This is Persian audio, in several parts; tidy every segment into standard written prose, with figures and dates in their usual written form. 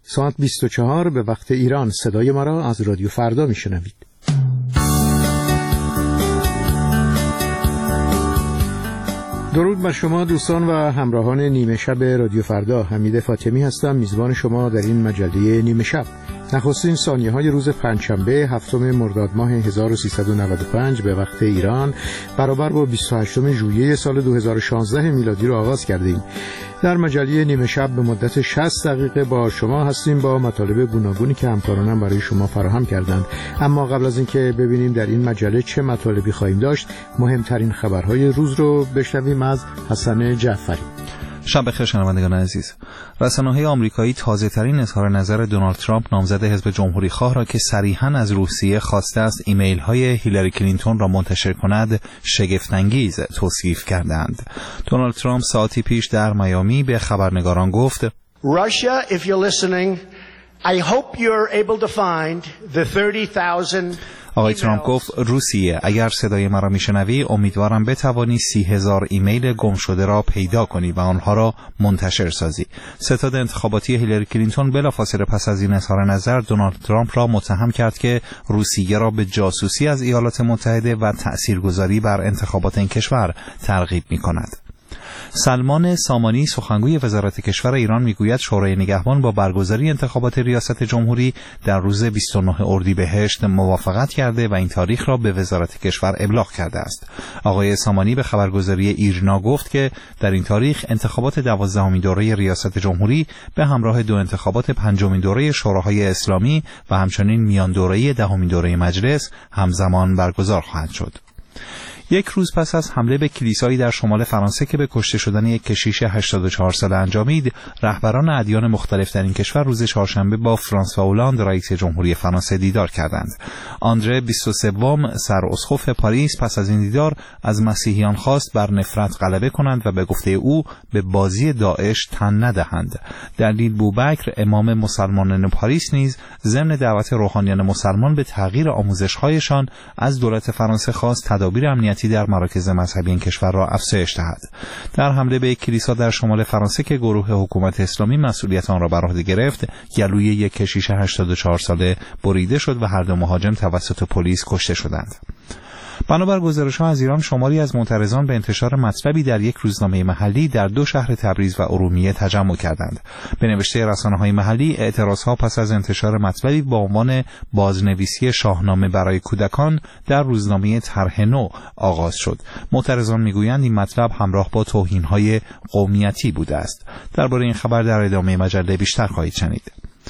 ساعت 24 به وقت ایران صدای ما را از رادیو فردا میشنوید. درود بر شما دوستان و همراهان نیمه شب رادیو فردا. حمید فاطمی هستم، میزبان شما در این مجله نیمه شب. نخستین ثانیه‌های روز پنجشنبه هفتم مرداد ماه 1395 به وقت ایران برابر با 28 ژوئیه سال 2016 میلادی را آغاز کردیم. در مجله نیمه شب به مدت 60 دقیقه با شما هستیم با مطالب گوناگونی که همکارانم برای شما فراهم کردند. اما قبل از اینکه ببینیم در این مجله چه مطالبی خواهیم داشت، مهمترین خبرهای روز رو بشنویم از حسن جعفری. شب بخیر شنوندگان عزیز. رسانه‌های آمریکایی تازه‌ترین اظهار نظر دونالد ترامپ نامزد حزب جمهوری‌خواه را که صریحاً از روسیه خواسته است ایمیل‌های هیلاری کلینتون را منتشر کند شگفت‌انگیز توصیف کردند. دونالد ترامپ ساعتی پیش در میامی به خبرنگاران گفت: Russia, if you're listening, I hope you're able to find the 30,000. آقای ترامپ گفت: روسیه، اگر صدای مرا میشنوی امیدوارم بتوانی 30,000 ایمیل گم شده را پیدا کنی و آنها را منتشر سازی. ستاد انتخاباتی هیلاری کلینتون بلافاصله پس از این اظهار نظر دونالد ترامپ را متهم کرد که روسیه را به جاسوسی از ایالات متحده و تأثیرگذاری بر انتخابات این کشور ترغیب می‌کند. سلمان سامانی سخنگوی وزارت کشور ایران میگوید شورای نگهبان با برگزاری انتخابات ریاست جمهوری در روز 29 اردیبهشت موافقت کرده و این تاریخ را به وزارت کشور ابلاغ کرده است. آقای سامانی به خبرگزاری ایرنا گفت که در این تاریخ انتخابات 12مین دوره ریاست جمهوری به همراه دو انتخابات 5مین دوره شوراهای اسلامی و همچنین میان دوره 10مین دوره مجلس همزمان برگزار خواهد شد. یک روز پس از حمله به کلیسایی در شمال فرانسه که به کشته شدن یک کشیش 84 ساله انجامید، رهبران ادیان مختلف در این کشور روز چهارشنبه با فرانسوا اولاند رئیس جمهوری فرانسه دیدار کردند. آندره 23ام سراسقف پاریس پس از این دیدار از مسیحیان خواست بر نفرت غلبه کنند و به گفته او به بازی داعش تن ندهند. دلیل بوبکر امام مسلمانان پاریس نیز ضمن دعوت روحانیان مسلمان به تغییر آموزش‌هایشان از دولت فرانسه خواست تدابیر امنیتی در مراکز مذهبی این کشور را افزایش دهد. در حمله به یک کلیسا در شمال فرانسه که گروه حکومت اسلامی مسئولیت آن را بر عهده گرفت، گلوی یک کشیش 84 ساله بریده شد و هر دو مهاجم توسط پلیس کشته شدند. بنابر گزارش‌ها از ایران، شماری از معترضان به انتشار مطلبی در یک روزنامه محلی در دو شهر تبریز و ارومیه تجمع کردند. به نوشته رسانه‌های محلی، اعتراضها پس از انتشار مطلبی با عنوان بازنویسی شاهنامه برای کودکان در روزنامه طرح نو آغاز شد. معترضان میگویند این مطلب همراه با توهین‌های قومیتی بوده است. درباره این خبر در ادامه مجله بیشتر خواهید شنید.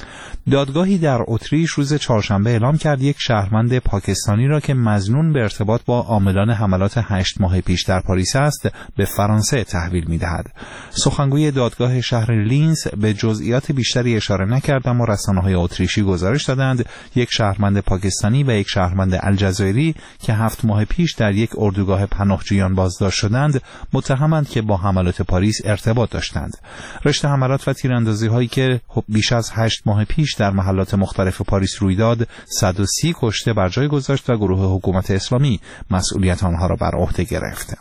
دادگاهی در اتریش روز چهارشنبه اعلام کرد یک شهروند پاکستانی را که مظنون به ارتباط با عاملان حملات 8 ماه پیش در پاریس است به فرانسه تحویل می‌دهد. سخنگوی دادگاه شهر لینز به جزئیات بیشتری اشاره نکرد، اما رسانه‌های اتریشی گزارش دادند یک شهروند پاکستانی و یک شهروند الجزایری که 7 ماه پیش در یک اردوگاه پناهجویان بازداشت شدند متهمند که با حملات پاریس ارتباط داشتند. رشته حملات و تیراندازی‌هایی که بیش از 8 ماه پیش در محلات مختلف پاریس روی داد 130 کشته بر جای گذاشت و گروه حکومت اسلامی مسئولیت آنها را بر عهده گرفت.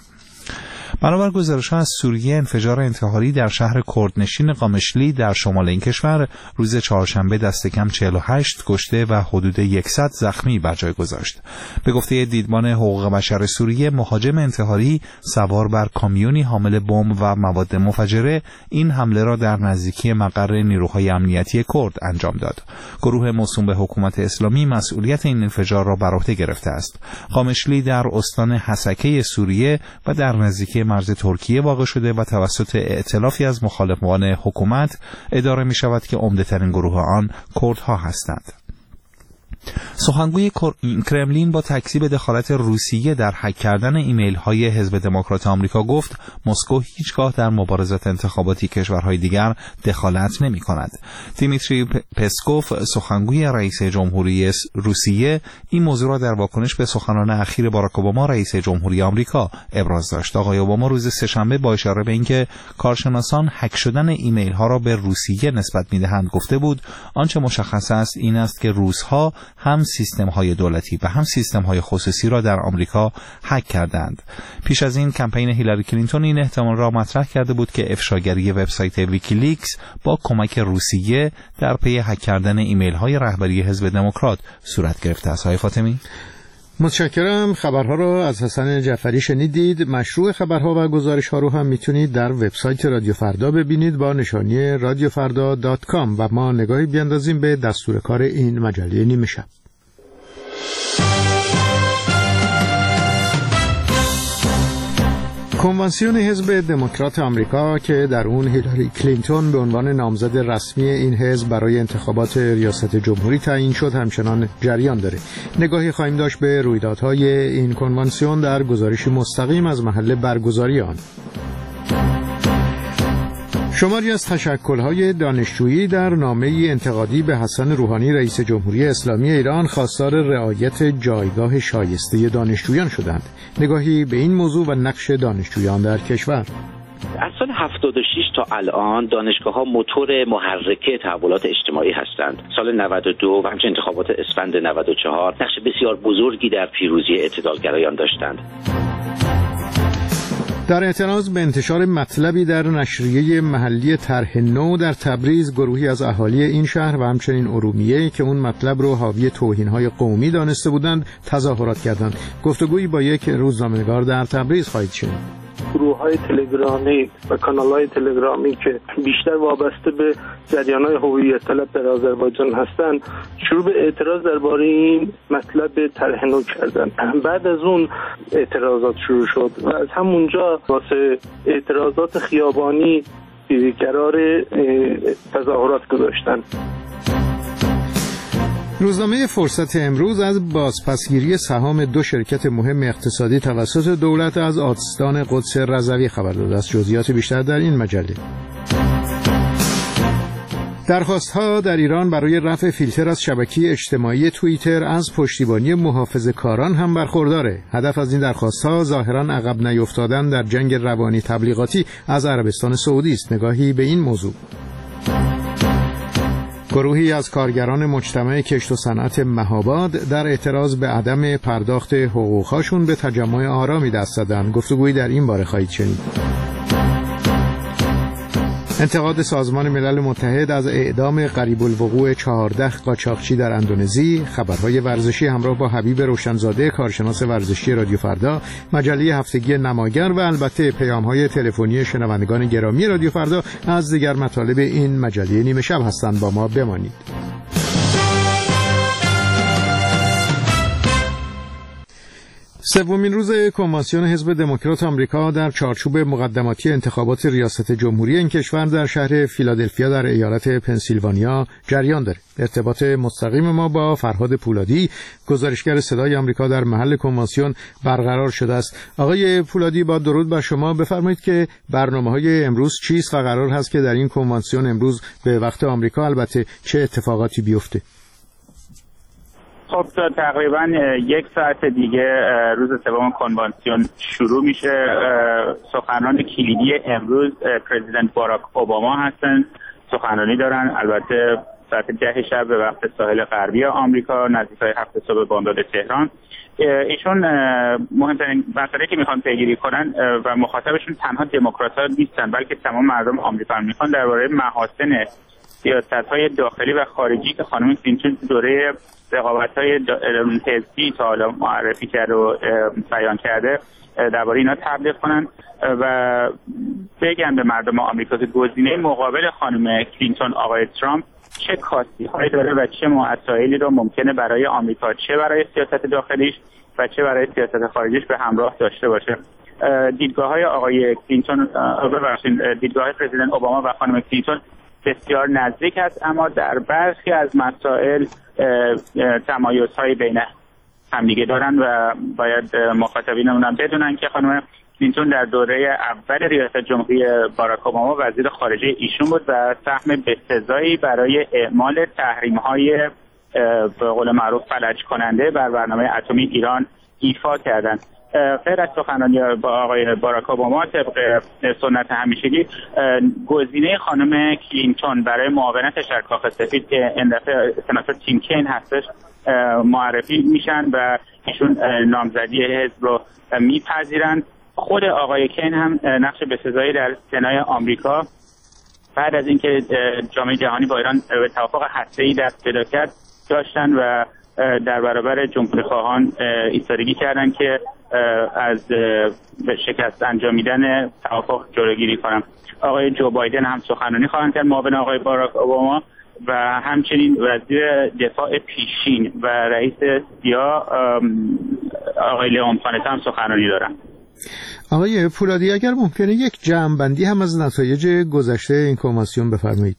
بنابر گزارش‌ها از سوریه، انفجار انتحاری در شهر کردنشین قامشلی در شمال این کشور روز چهارشنبه دست کم 48 کشته و حدود 100 زخمی بر جای گذاشت. به گفته دیدبان حقوق بشر سوریه، مهاجم انتحاری سوار بر کامیونی حامل بمب و مواد منفجره این حمله را در نزدیکی مقر نیروهای امنیتی کرد انجام داد. گروه موسوم به حکومت اسلامی مسئولیت این انفجار را بر عهده گرفته است. قامشلی در استان حسکه سوریه و در نزدیکی مرز ترکیه واقع شده و توسط ائتلافی از مخالفان حکومت اداره می شود که عمده‌ترین گروه آن کردها هستند. سخنگوی کرملین با تکذیب دخالت روسیه در هک کردن ایمیل‌های حزب دموکرات آمریکا گفت مسکو هیچگاه در مبارزات انتخاباتی کشورهای دیگر دخالت نمی‌کند. دیمیتری پسکوف، سخنگوی رئیس جمهوری روسیه، این موضوع را در واکنش به سخنان اخیر باراک اوباما رئیس جمهوری آمریکا ابراز داشت. آقای اوباما روز سه‌شنبه با اشاره به اینکه کارشناسان هک شدن ایمیل‌ها را به روسیه نسبت می‌دهند گفته بود آنچه مشخص است این است که روس‌ها هم سیستم‌های دولتی و هم سیستم‌های خصوصی را در آمریکا هک کردند. پیش از این کمپین هیلاری کلینتون این احتمال را مطرح کرده بود که افشاگری وبسایت ویکیلیکس با کمک روسیه در پی هک کردن ایمیل‌های رهبری حزب دموکرات صورت گرفته است. آقای فاطمی، متشکرم. خبرها رو از حسن جعفری شنیدید. مشروع خبرها و گزارش‌ها رو هم میتونید در وبسایت رادیو فردا ببینید با نشانی radiofarda.com و ما نگاهی بیاندازیم به دستور کار این مجله نیمه شب. کنوانسیون حزب دموکرات آمریکا که در اون هیلاری کلینتون به عنوان نامزد رسمی این حزب برای انتخابات ریاست جمهوری تعیین شد همچنان جریان داره. نگاهی خواهیم داشت به رویدادهای این کنوانسیون در گزارشی مستقیم از محل برگزاری آن. شماری از تشکل‌های دانشجویی در نامه‌ای انتقادی به حسن روحانی رئیس جمهوری اسلامی ایران خواستار رعایت جایگاه شایسته دانشجویان شدند. نگاهی به این موضوع و نقش دانشجویان در کشور. از سال 76 تا الان دانشگاه‌ها موتور محرکه تحولات اجتماعی هستند. سال 92 و همچنین انتخابات اسفند 94 نقش بسیار بزرگی در پیروزی اعتدالگرایان داشتند. در اعتراض به انتشار مطلبی در نشریه محلی طرح نو در تبریز، گروهی از اهالی این شهر و همچنین ارومیه که اون مطلب رو حاوی توهین‌های قومی دانسته بودند تظاهرات کردند. گفتگویی با یک روزنامه‌نگار در تبریز خواهید شنید. گروه‌های تلگرامی و کانال‌های تلگرامی که بیشتر وابسته به جریان‌های هویت طلب در آذربایجان هستند شروع به اعتراض درباره این مطلب طرح نو کردن. بعد از اون اعتراضات شروع شد و از همونجا واسه اعتراضات خیابانی قرار تظاهرات گذاشتن. روزنامه فرصت امروز از بازپسگیری سهام 2 شرکت مهم اقتصادی توسط دولت از آستان قدس رضوی خبر داده است. جزئیات بیشتر در این مجله. درخواست‌ها در ایران برای رفع فیلتر از شبکه اجتماعی توییتر از پشتیبانی محافظه‌کاران هم برخورداره. هدف از این درخواست‌ها ظاهراً عقب نیفتادن در جنگ روانی تبلیغاتی از عربستان سعودی است. نگاهی به این موضوع. گروهی از کارگران مجتمع کشت و صنعت مهاباد در اعتراض به عدم پرداخت حقوق‌هاشون به تجمع آرامی دست زدند. گفتگویی در این باره خواهید شنید. انتقاد سازمان ملل متحد از اعدام قریب الوقوع 14 قاچاقچی در اندونزی. خبرهای ورزشی همراه با حبیب روشنزاده کارشناس ورزشی رادیو فردا، مجله هفتگی نماگر و البته پیام‌های تلفنی شنوندگان گرامی رادیو فردا از دیگر مطالب این مجله نیمه شب هستند. با ما بمانید. سومین روز کنوانسیون حزب دموکرات آمریکا در چارچوب مقدماتی انتخابات ریاست جمهوری این کشور در شهر فیلادلفیا در ایالت پنسیلوانیا جریان دارد. ارتباط مستقیم ما با فرهاد پولادی، گزارشگر صدای آمریکا در محل کنوانسیون برقرار شده است. آقای پولادی، با درود بر شما، بفرمایید که برنامه‌های امروز چیست و قرار هست که در این کنوانسیون امروز به وقت آمریکا البته چه اتفاقاتی بیفته؟ خب تقریبا 1 ساعت دیگه روز سوم کنوانسیون شروع میشه. سخنران کلیدی امروز پرزیدنت باراک اوباما هستن، سخنرانی دارن. البته ساعت 10 شب به وقت ساحل غربی آمریکا، نزدیکای 7 صبح بامداد تهران. ایشون مهمترین مسئله که میخوان پیگیری کنن و مخاطبشون تنها دموکرات‌ها نیستن بلکه تمام مردم آمریکا میخوان درباره محاسن سیاست‌های داخلی و خارجی که خانم کلینتون دوره رقابت‌های حزبی تا حالا معرفی کرده و بیان کرده درباره اینا تبلیغ کنن و بگن به مردم آمریکا که گزینه مقابل خانم کلینتون آقای ترامپ چه کاستی‌هایی داره و چه مسائلی رو ممکنه برای آمریکا چه برای سیاست داخلیش و چه برای سیاست خارجیش به همراه داشته باشه. دیدگاه‌های آقای کلینتون دیدگاه پرزیدنت اوباما و خانم کلینتون بسیار نزدیک است، اما در برخی از مسائل تمایزهای بین همدیگه دارن و باید مخاطبینمون بدونن که خانم کلینتون در دوره اول ریاست جمهوری باراک اوباما وزیر خارجه ایشون بود و سهم بسزایی برای اعمال تحریم‌های به قول معروف فلج کننده بر برنامه اتمی ایران ایفا کردند. غیر از سخنرانی با آقای باراک اوباما طبق سنت همیشگی گزینه خانم کلینتون برای معاونت در کاخ سفید که این دفعه سناتور تیم کین هستش معرفی میشن و ایشون نامزدی حزب رو میپذیرند. خود آقای کین هم نقش بسزایی در سنای آمریکا بعد از اینکه جامعه جهانی با ایران به توافق هسته‌ای دست پیدا کرد داشتن و در برابر جمهوری‌خواهان ایستادگی کردن که از شکست انجامیدن توافق جلوگیری کنن. آقای جو بایدن هم سخنرانی خواهند کرد، معاون آقای باراک اوباما، و همچنین وزیر دفاع پیشین و رئیس سیا آقای لیام خانته هم سخنرانی دارن. آقای پولادی، اگر ممکنه یک جمع‌بندی هم از نتایج گذشته این کنوانسیون بفرمایید.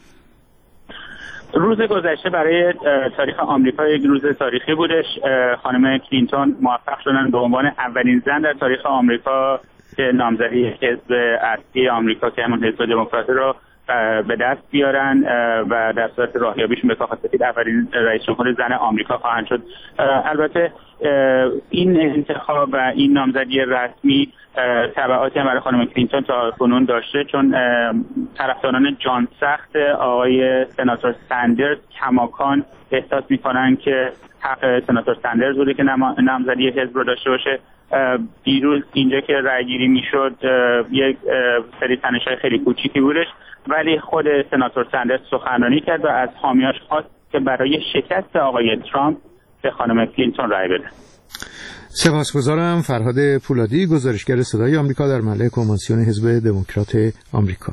روز گذشته برای تاریخ آمریکا یک روز تاریخی بودش. خانم کلینتون موفق شدن به عنوان اولین زن در تاریخ آمریکا که نامزدی حزب اصلی آمریکا که همون حزب دموکرات رو به دست بیارن و در صورت راهیابیشون به کاخ سفید اولین رئیس جمهور زن آمریکا خواهند شد. البته این انتخاب و این نامزدی رسمی تبعاتی هم برای خانم کلینتون تا کنون داشته، چون طرفداران جان سخت آقای سناتور سندرز کماکان احساس میکنن که حق سناتور سندرز بوده که نامزدی حزب رو داشته باشه. دیروز اینجا که رأی گیری میشد یک سری تنش‌های خیلی کوچیکی بودش، ولی خود سناتور سندرز سخنرانی کرد و از حامیاش خواست که برای شکست آقای ترامپ به خانم کلینتون رأی بده. سپاسگزارم. فرهاد پولادی، گزارشگر صدای آمریکا در محل کنوانسیون حزب دموکرات آمریکا.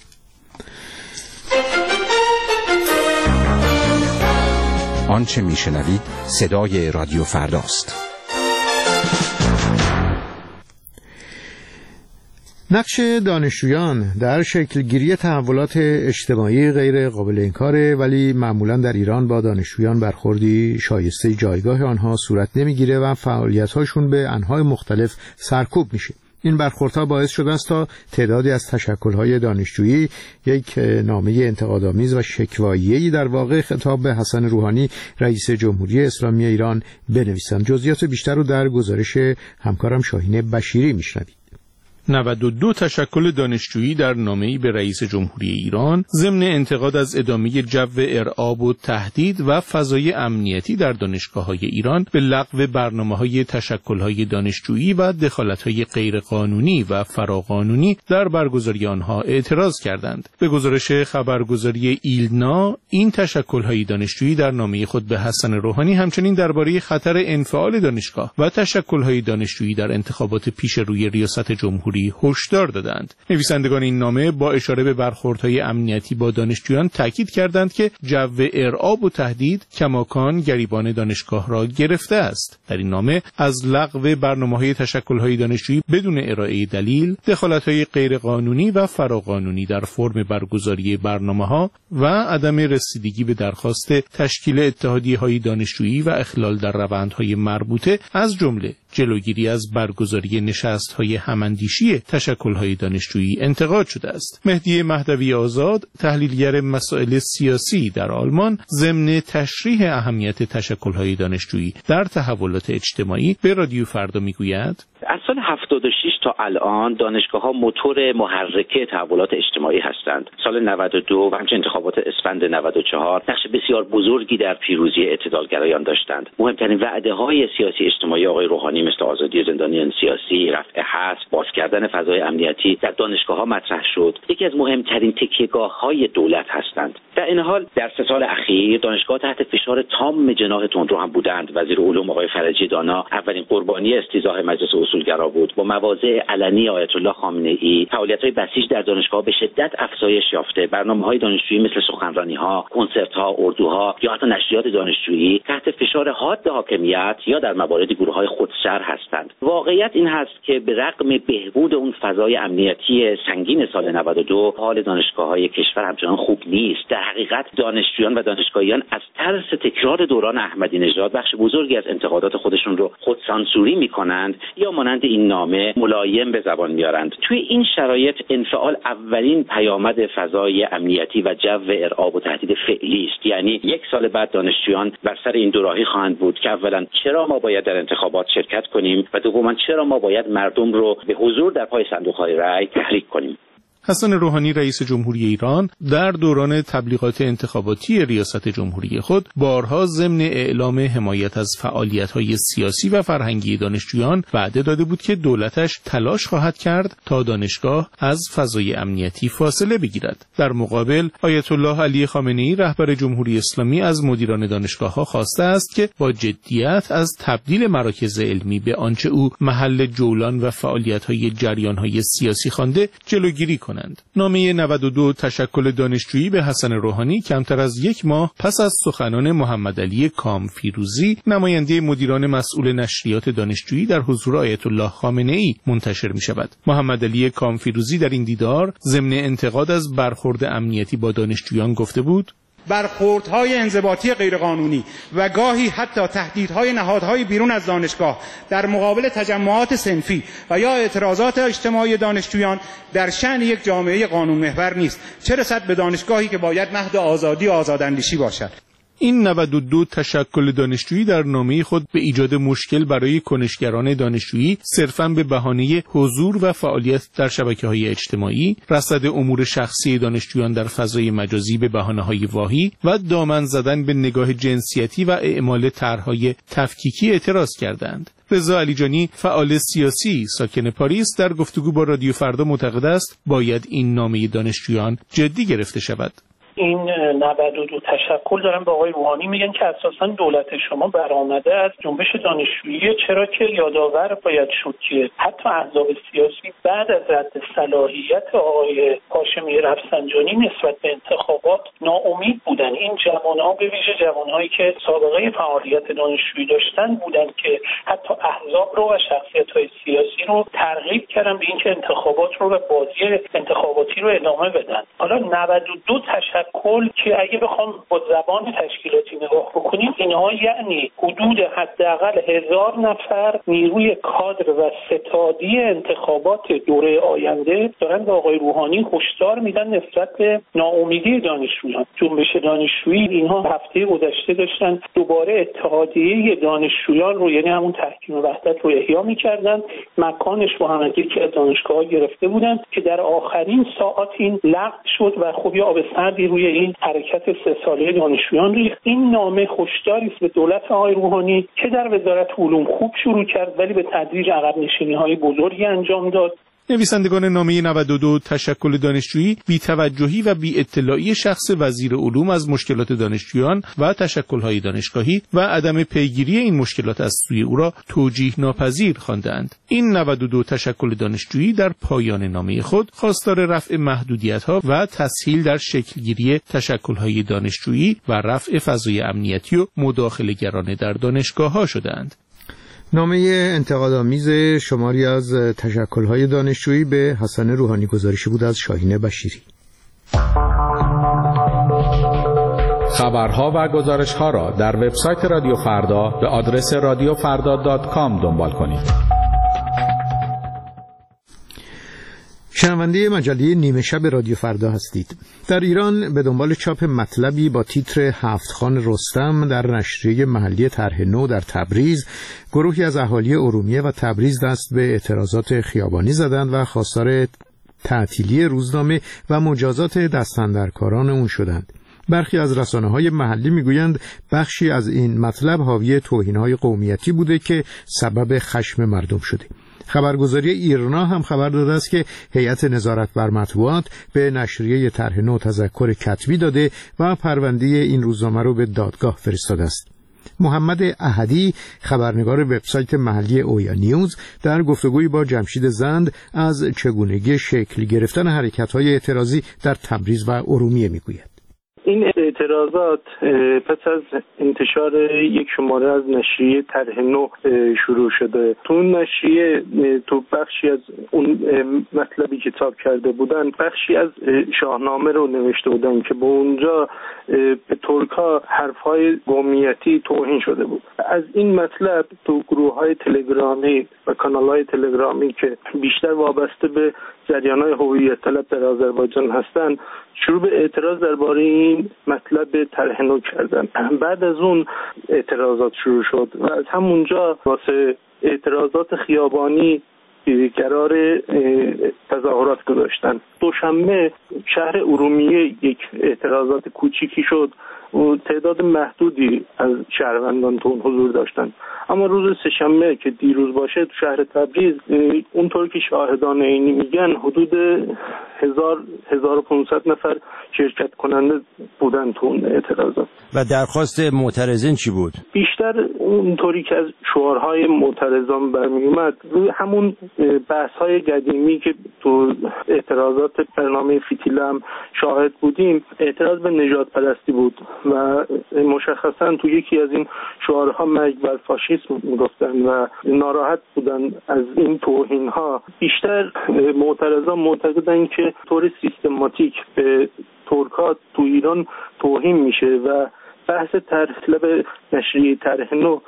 آنچه میشنوید صدای رادیو فرداست. نقش دانشجویان در شکلگیری تحولات اجتماعی غیر قابل انکاره، ولی معمولا در ایران با دانشجویان برخوردی شایسته جایگاه آنها صورت نمیگیره و فعالیت‌هاشون به انواع مختلف سرکوب میشه. این برخوردها باعث شده است تا تعدادی از تشکل‌های دانشجویی یک نامه انتقادآمیز و شکوایی‌ای در واقع خطاب به حسن روحانی رئیس جمهوری اسلامی ایران بنویسند. جزئیات بیشتر رو در گزارش همکارم شاهین بشیری میشنوید. 92 تشکل دانشجویی در نامه‌ای به رئیس جمهوری ایران ضمن انتقاد از ادامه جو ارعاب و تهدید و فضای امنیتی در دانشگاه‌های ایران به لغو برنامه‌های تشکل‌های دانشجویی و دخالت‌های غیرقانونی و فراقانونی در برگزاری آنها اعتراض کردند. به گزارش خبرگزاری ایلنا، این تشکل‌های دانشجویی در نامه خود به حسن روحانی همچنین درباره خطر انفعال دانشگاه و تشکل‌های دانشجویی در انتخابات پیش روی ریاست جمهوری هشدار دادند. نویسندگان این نامه با اشاره به برخوردهای امنیتی با دانشجویان تاکید کردند که جو ارعاب و تهدید کماکان گریبان دانشگاه را گرفته است. در این نامه از لغو برنامه‌های تشکل‌های دانشجویی بدون ارائه دلیل، دخالت‌های غیرقانونی و فراقانونی در فرم برگزاری برنامه‌ها و عدم رسیدگی به درخواست تشکیل اتحادیه‌های دانشجویی و اخلال در روندهای مربوطه، از جمله جلوگیری از برگزاری نشست‌های هم‌اندیشی تشکل‌های دانشجویی انتقاد شده است. مهدی مهدوی آزاد، تحلیلگر مسائل سیاسی در آلمان، ضمن تشریح اهمیت تشکل‌های دانشجویی در تحولات اجتماعی به رادیو فردا میگوید: از سال 76 تا الان دانشگاه‌ها موتور محرکه تحولات اجتماعی هستند. سال 92 و همچنین انتخابات اسفند 94 نقش بسیار بزرگی در پیروزی اعتدالگرایان داشتند. مهمترین وعده‌های سیاسی اجتماعی آقای روحانی مثل آزادی زندانیان سیاسی، رفع حبس، باز کردن فضای امنیتی در دانشگاه‌ها مطرح شد. یکی از مهمترین تکیه‌گاه‌های دولت هستند. در این حال در 3 سال اخیر دانشگاه‌ها تحت فشار تام جناح تندرو هم بودند. وزیر علوم آقای فرجی دانا اولین قربانی استیضاح مجلس اصولگرا بود. با مواضع علنی آیت الله خامنه‌ای، فعالیت‌های بسیج در دانشگاه به شدت افزایش یافته. برنامه‌های دانشجویی مثل سخنرانی‌ها، کنسرت‌ها، اردوها یا حتی نشریات دانشجویی تحت فشار حاد حاکمیت یا در مواردی گروه‌های خودسر هستند. واقعیت این هست که به رغم بهبود اون فضای امنیتی سنگین سال 92 حال دانشگاه‌های کشور همچنان خوب نیست. در حقیقت دانشجویان و دانشگاهیان از ترس تکرار دوران احمدی نژاد بخش بزرگی از انتقادات خودشون رو خودسانسوری می‌کنند یا مانند این نامه ملایم به زبان میارند. توی این شرایط انفعال اولین پیامد فضای امنیتی و جو ارعاب و تهدید فعلی است. یعنی 1 سال بعد دانشجویان بر سر این دوراهی خواهند بود که اولا چرا ما باید در انتخابات شرکت کنیم و دوما چرا ما باید مردم رو به حضور در پای صندوق‌های رای تحریک کنیم. حسن روحانی رئیس جمهوری ایران در دوران تبلیغات انتخاباتی ریاست جمهوری خود بارها ضمن اعلام حمایت از فعالیت‌های سیاسی و فرهنگی دانشجویان وعده داده بود که دولتش تلاش خواهد کرد تا دانشگاه از فضای امنیتی فاصله بگیرد. در مقابل آیت الله علی خامنه‌ای رهبر جمهوری اسلامی از مدیران دانشگاه‌ها خواسته است که با جدیت از تبدیل مراکز علمی به آنچه او محل جولان و فعالیت‌های جریان‌های سیاسی خوانده جلوگیری کنند. نامه 92 تشکل دانشجویی به حسن روحانی کمتر از یک ماه پس از سخنان محمد علی کامفیروزی نماینده مدیران مسئول نشریات دانشجویی در حضور آیت الله خامنه‌ای منتشر می‌شود. محمد علی کامفیروزی در این دیدار ضمن انتقاد از برخورد امنیتی با دانشجویان گفته بود: برخوردهای انضباطی غیرقانونی و گاهی حتی تهدیدهای نهادهای بیرون از دانشگاه در مقابل تجمعات صنفی و یا اعتراضات اجتماعی دانشجویان در شأن یک جامعه قانون محور نیست، چه رسد به دانشگاهی که باید مهد آزادی و آزاداندیشی باشد. این 92 تشکل دانشجویی در نامه خود به ایجاد مشکل برای کنشگران دانشجویی صرفاً به بهانه حضور و فعالیت در شبکه‌های اجتماعی، رصد امور شخصی دانشجویان در فضای مجازی به بهانه‌های واهی و دامن زدن به نگاه جنسیتی و اعمال طرح‌های تفکیکی اعتراض کردند. رضا علیجانی فعال سیاسی ساکن پاریس در گفتگو با رادیو فردا معتقد است باید این نامه دانشجویان جدی گرفته شود. این 92 تشکل دارن به آقای روحانی میگن که اساساً دولت شما برآمده از جنبش دانشجویی، چرا که یادآور باید شد که حتی احزاب سیاسی بعد از رد صلاحیت آقای هاشمی رفسنجانی نسبت به انتخابات ناامید بودن. این جوان‌ها به ویژه جوان‌هایی که سابقه فعالیت دانشجویی داشتن بودن که حتی احزاب رو و شخصیت‌های سیاسی رو ترغیب کردن به اینکه انتخابات رو و بازی انتخاباتی رو ادامه بدن. حالا 92 کل که اگه بخوام با زبان تشکیلاتی نگاه بکنیم، اینها یعنی حدود حداقل 1000 نفر نیروی کادر و ستادی انتخابات دوره آینده دارن به آقای روحانی هشدار میدن نسبت به ناامیدی دانشجویان. جنبش دانشجویی اینها هفته گذشته داشتن دوباره اتحادیه دانشجویان رو، یعنی همون تحکیم وحدت رو احیا میکردن. مکانش رو هم از یکی از دانشگاه‌ها گرفته بودن که در آخرین ساعات این لغو شد و خب یه آب سردی روی این حرکت 3 ساله دانشجویان ریخت. این نامه هشداری است به دولت آقای روحانی که در وزارت علوم خوب شروع کرد ولی به تدریج عقب نشینی‌های بزرگی انجام داد. نویسندگان نامه 92 تشکل دانشجویی بی‌توجهی و بی‌اطلاعی شخص وزیر علوم از مشکلات دانشجویان و تشکل‌های دانشگاهی و عدم پیگیری این مشکلات از سوی او را توجیه ناپذیر خواندند. این 92 تشکل دانشجویی در پایان نامه خود خواستار رفع محدودیت‌ها و تسهیل در شکلگیری تشکل‌های دانشجویی و رفع فضای امنیتی و مداخله‌گرانه در دانشگاه‌ها شدند. نامه انتقادآمیز شماری از تشکل‌های دانشجویی به حسن روحانی گزارشی بود از شاهین بشیری. خبرها و گزارش‌ها را در وبسایت رادیو فردا به آدرس radiofarda.com دنبال کنید. شنونده مجله نیمه شب رادیو فردا هستید. در ایران به دنبال چاپ مطلبی با تیتر هفتخان رستم در نشریه محلی طرح نو در تبریز، گروهی از اهالی ارومیه و تبریز دست به اعتراضات خیابانی زدند و خواستار تعطیلی روزنامه و مجازات دستاندرکاران اون شدند. برخی از رسانه‌های محلی میگویند بخشی از این مطلب حاوی توهین‌های قومیتی بوده که سبب خشم مردم شده. خبرگزاری ایرنا هم خبر داده است که هیئت نظارت بر مطبوعات به نشریه طرح نو تذکر کتبی داده و پرونده این روزنامه رو به دادگاه فرستاده است. محمد احدی خبرنگار وبسایت محلی اویا نیوز در گفتگویی با جمشید زند از چگونگی شکل گرفتن حرکت‌های اعتراضی در تبریز و ارومیه میگوید. این اعتراضات پس از انتشار یک شماره از نشریه طرح نو شروع شده. تو اون نشریه تو بخشی از اون مطلبی که چاپ کرده بودن بخشی از شاهنامه رو نوشته بودن که با اونجا به ترک‌ها حرف‌های قومیتی توهین شده بود. از این مطلب تو گروه‌های تلگرامی و کانال‌های تلگرامی که بیشتر وابسته به جریان‌های هویت طلب در آذربایجان هستن شروع به اعتراض درباره این مطلب طرح نو کردن. بعد از اون اعتراضات شروع شد و از همونجا واسه اعتراضات خیابانی قرار تظاهرات گذاشتن. دوشنبه شهر ارومیه یک اعتراضات کوچیکی شد و تعداد محدودی از شهروندان تو حضور داشتن. اما روز سه‌شنبه که دیروز باشه تو شهر تبریز اونطور که شاهدان عینی میگن حدود 1500 نفر شرکت کننده بودن تو اون اعتراضات. و درخواست معترضین چی بود؟ بیشتر اونطوری که از شعارهای معترضان برمی اومد روی همون بحث‌های قدیمی که تو اعتراضات برنامه فتیله هم شاهد بودیم، اعتراض به نژاد پرستی بود و مشخصا تو یکی از این شعارها مرگ بر فاشیسم میگفتن و ناراحت بودن از این توهین‌ها. بیشتر معترضان معتقدن که طور سیستماتیک به ترک‌ها تو ایران توهین میشه و بحث طلب نشریه طرح نو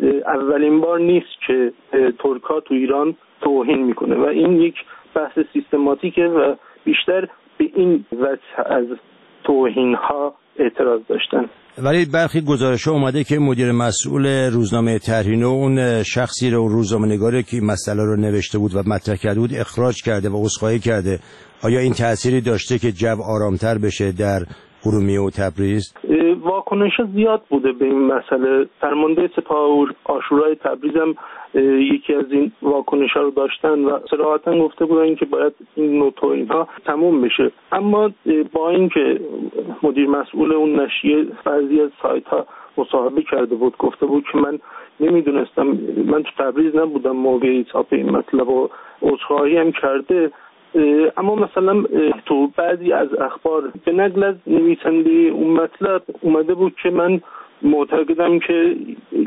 اولین بار نیست که ترک‌ها تو ایران توهین میکنه و این یک بحث سیستماتیکه و بیشتر به این وجه از توهین‌ها اعتراض داشتن. ولی برخی گزارش‌ها اومده که مدیر مسئول روزنامه طرح نو اون شخصی رو روزنامه‌نگاری که مسئله رو نوشته بود و مطرح کرده بود اخراج کرده و عذرخواهی کرده. آیا این تأثیری داشته که جو آرامتر بشه در ارومیه و تبریز؟ واکنش زیاد بوده به این مسئله. فرمانده سپاه عاشورای تبریز هم یکی از این واکنش‌ها رو داشتن و صراحتاً گفته بودن که باید این نوع توهین‌ها تموم بشه. اما با اینکه مدیر مسئول اون نشریه بعضی از سایت‌ها مصاحبه کرده بود، گفته بود که من نمیدونستم، من تو تبریز نبودم موقع چاپ این مطلب و عذرخواهی هم کرده. اما مثلا تو بعضی از اخبار به نقل از نویسنده اون مطلب اومده بود که من معتقدم که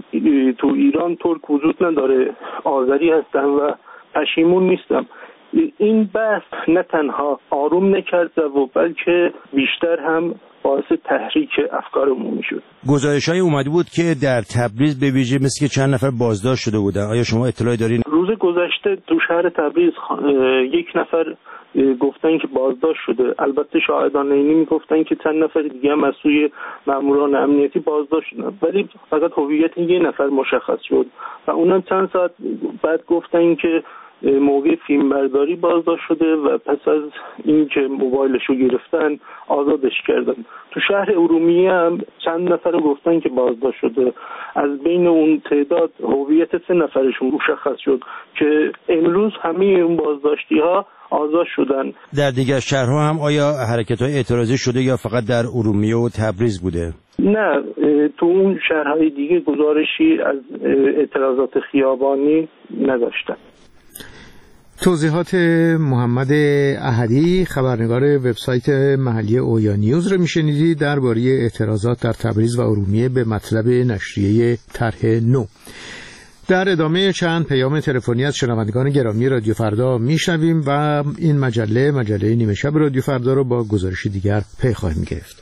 تو ایران ترک وجود نداره، آذری هستن و پشیمون نیستم. این بحث نه تنها آروم نکرد و بلکه بیشتر هم باعث تحریک افکار عمومی شد. گزارش‌های اومده بود که در تبریز به ویژه مثل که چند نفر بازداشت شده بودن. آیا شما اطلاعی دارین؟ روز گذشته تو شهر تبریز یک نفر گفتن که بازداشت شده. البته شاهدان عینی میگفتن که چند نفر دیگه هم از سوی ماموران امنیتی بازداشت شدن، ولی فقط هویت یک نفر مشخص شد و اونم چند ساعت بعد گفتن که موقع فیلم برداری بازداشت شده و پس از اینکه موبایلش رو گرفتن آزادش کردن. تو شهر ارومیه هم چند نفر رو گفتن که بازداشت شده. از بین اون تعداد هویت 3 نفرشون مشخص شد که امروز همه اون بازداشتی ها آزاد شدن. در دیگر شهرها هم آیا حرکت‌های اعتراضی شده یا فقط در ارومیه و تبریز بوده؟ نه، تو اون شهرهای دیگه گزارشی از اعتراضات خیابانی نداشتن. توضیحات محمد احدی، خبرنگار وبسایت محلی اویا نیوز رو میشنیدید درباره اعتراضات در تبریز و ارومیه به مطلب نشریه طرح نو. در ادامه چند پیام تلفنی از شنوندگان گرامی رادیو فردا میشنویم و این مجله نیمه شب رادیو فردا رو با گزارش دیگر پی خواهیم گرفت.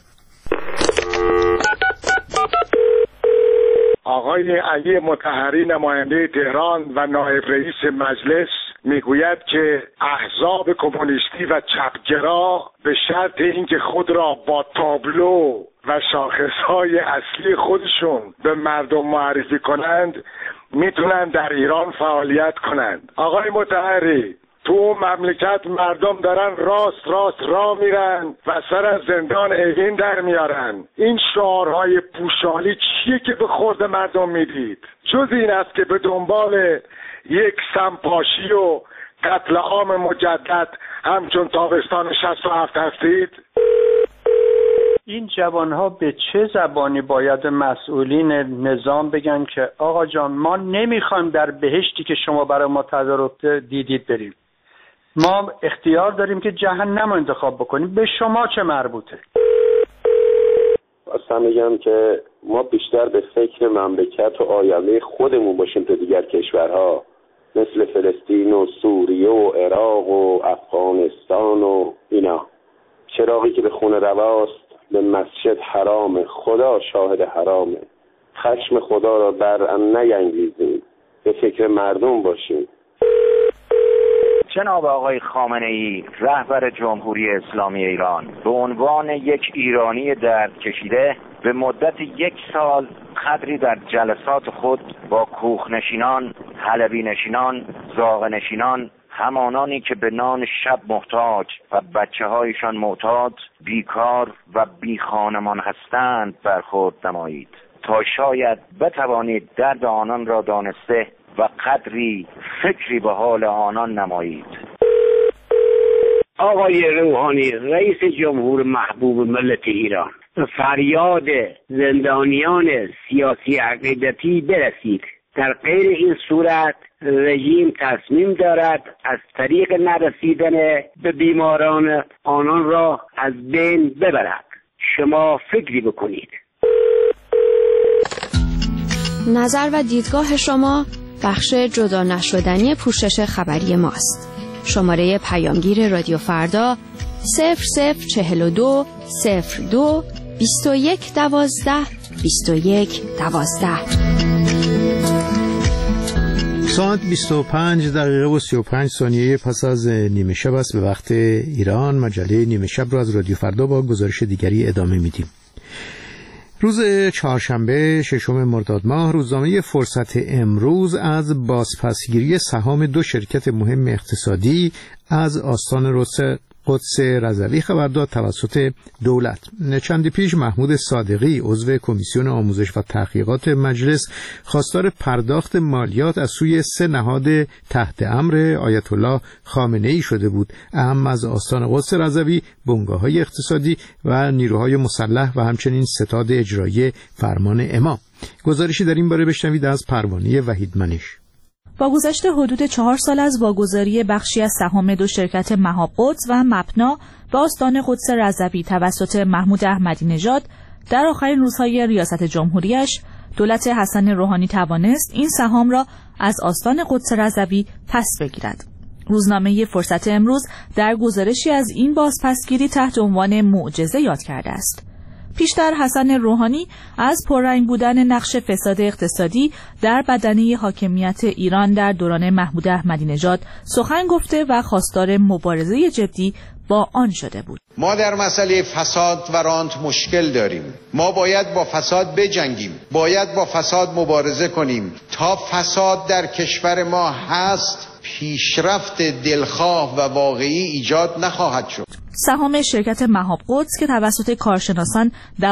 آقای علی مطهری نماینده تهران و نایب رئیس مجلس میگوید که احزاب کمونیستی و چپگرا به شرط اینکه خود را با تابلو و شاخصهای اصلی خودشون به مردم معرفی کنند میتونن در ایران فعالیت کنند. آقای مطهری، تو مملکت مردم دارن راست راه میرن و سر از زندان اوین در میارن. این شعارهای پوشالی چیه که به خورد مردم میدید؟ جز این است که به دنبال یک سمپاشی و قتل عام مجدد همچون تابستان 67 هستید؟ این جوانها به چه زبانی باید مسئولین نظام بگن که آقا جان ما نمیخوایم در بهشتی که شما برای ما تدارک دیدید بریم، ما اختیار داریم که جهنم رو انتخاب بکنیم، به شما چه مربوطه؟ اصلا میگم که ما بیشتر به فکر مملکت و آینده خودمون باشیم تا دیگر کشورها مثل فلسطین و سوریه و عراق و افغانستان و اینا. چراغی که به خون رواست به مسجد حرامه، خدا شاهد حرامه. خشم خدا را بر ام نینگیزیم، به فکر مردم باشیم. جناب آقای خامنه‌ای رهبر جمهوری اسلامی ایران به عنوان یک ایرانی درد کشیده به مدت 1 سال قدری در جلسات خود با کوخ نشینان، حلبی نشینان، زاغ نشینان همانانی که به نان شب محتاج و بچه هایشان معتاد، بیکار و بی خانمان هستند برخورد نمایید تا شاید بتوانید درد آنان را دانسته و قدری فکری به حال آنان نمایید. آقای روحانی، رئیس جمهور محبوب ملت ایران، فریاد زندانیان سیاسی عقیدتی برسید. در غیر این صورت رژیم تصمیم دارد از طریق نرسیدن به بیماران آنان را از بین ببرد. شما فکری بکنید. نظر و دیدگاه شما بخش جدا نشدنی پوشش خبری ماست. شماره پیامگیر رادیو فردا 0042 02 21 12 21 12. ساعت 25 دقیقه و 35 ثانیه پس از نیمه شب است به وقت ایران. مجله نیمه شب را از رادیو فردا با گزارش دیگری ادامه میدیم. روز چهارشنبه ششم مرداد ماه روزنامه فرصت امروز از بازپسگیری سهام دو شرکت مهم اقتصادی از آستان قدس رضوی خبر داد توسط دولت. چندی پیش محمود صادقی عضو کمیسیون آموزش و تحقیقات مجلس خواستار پرداخت مالیات از سوی 3 نهاد تحت امر آیت الله خامنه‌ای شده بود. اهم از آستان قدس رضوی، بنگاه‌های اقتصادی و نیروهای مسلح و همچنین ستاد اجرایی فرمان امام. گزارشی در این باره بشنوید از پروانه وحیدمنش. با گذشت حدود 4 سال از واگذاری بخشی از سهام دو شرکت مهاب قدس و مپنا به آستان قدس رضوی توسط محمود احمدی نژاد در آخرین روزهای ریاست جمهوریش، دولت حسن روحانی توانست این سهام را از آستان قدس رضوی پس بگیرد. روزنامه فرصت امروز در گزارشی از این بازپسگیری تحت عنوان معجزه یاد کرده است. پیشتر حسن روحانی از پررنگ بودن نقش فساد اقتصادی در بدنه حاکمیت ایران در دوران محمود احمدی نژاد سخن گفته و خواستار مبارزه جدی با آن شده بود. ما در مسئله فساد و رانت مشکل داریم. ما باید با فساد بجنگیم. باید با فساد مبارزه کنیم. تا فساد در کشور ما هست، پیشرفت دلخواه و واقعی ایجاد نخواهد شد. سهام شرکت مهاب قدس که توسط کارشناسان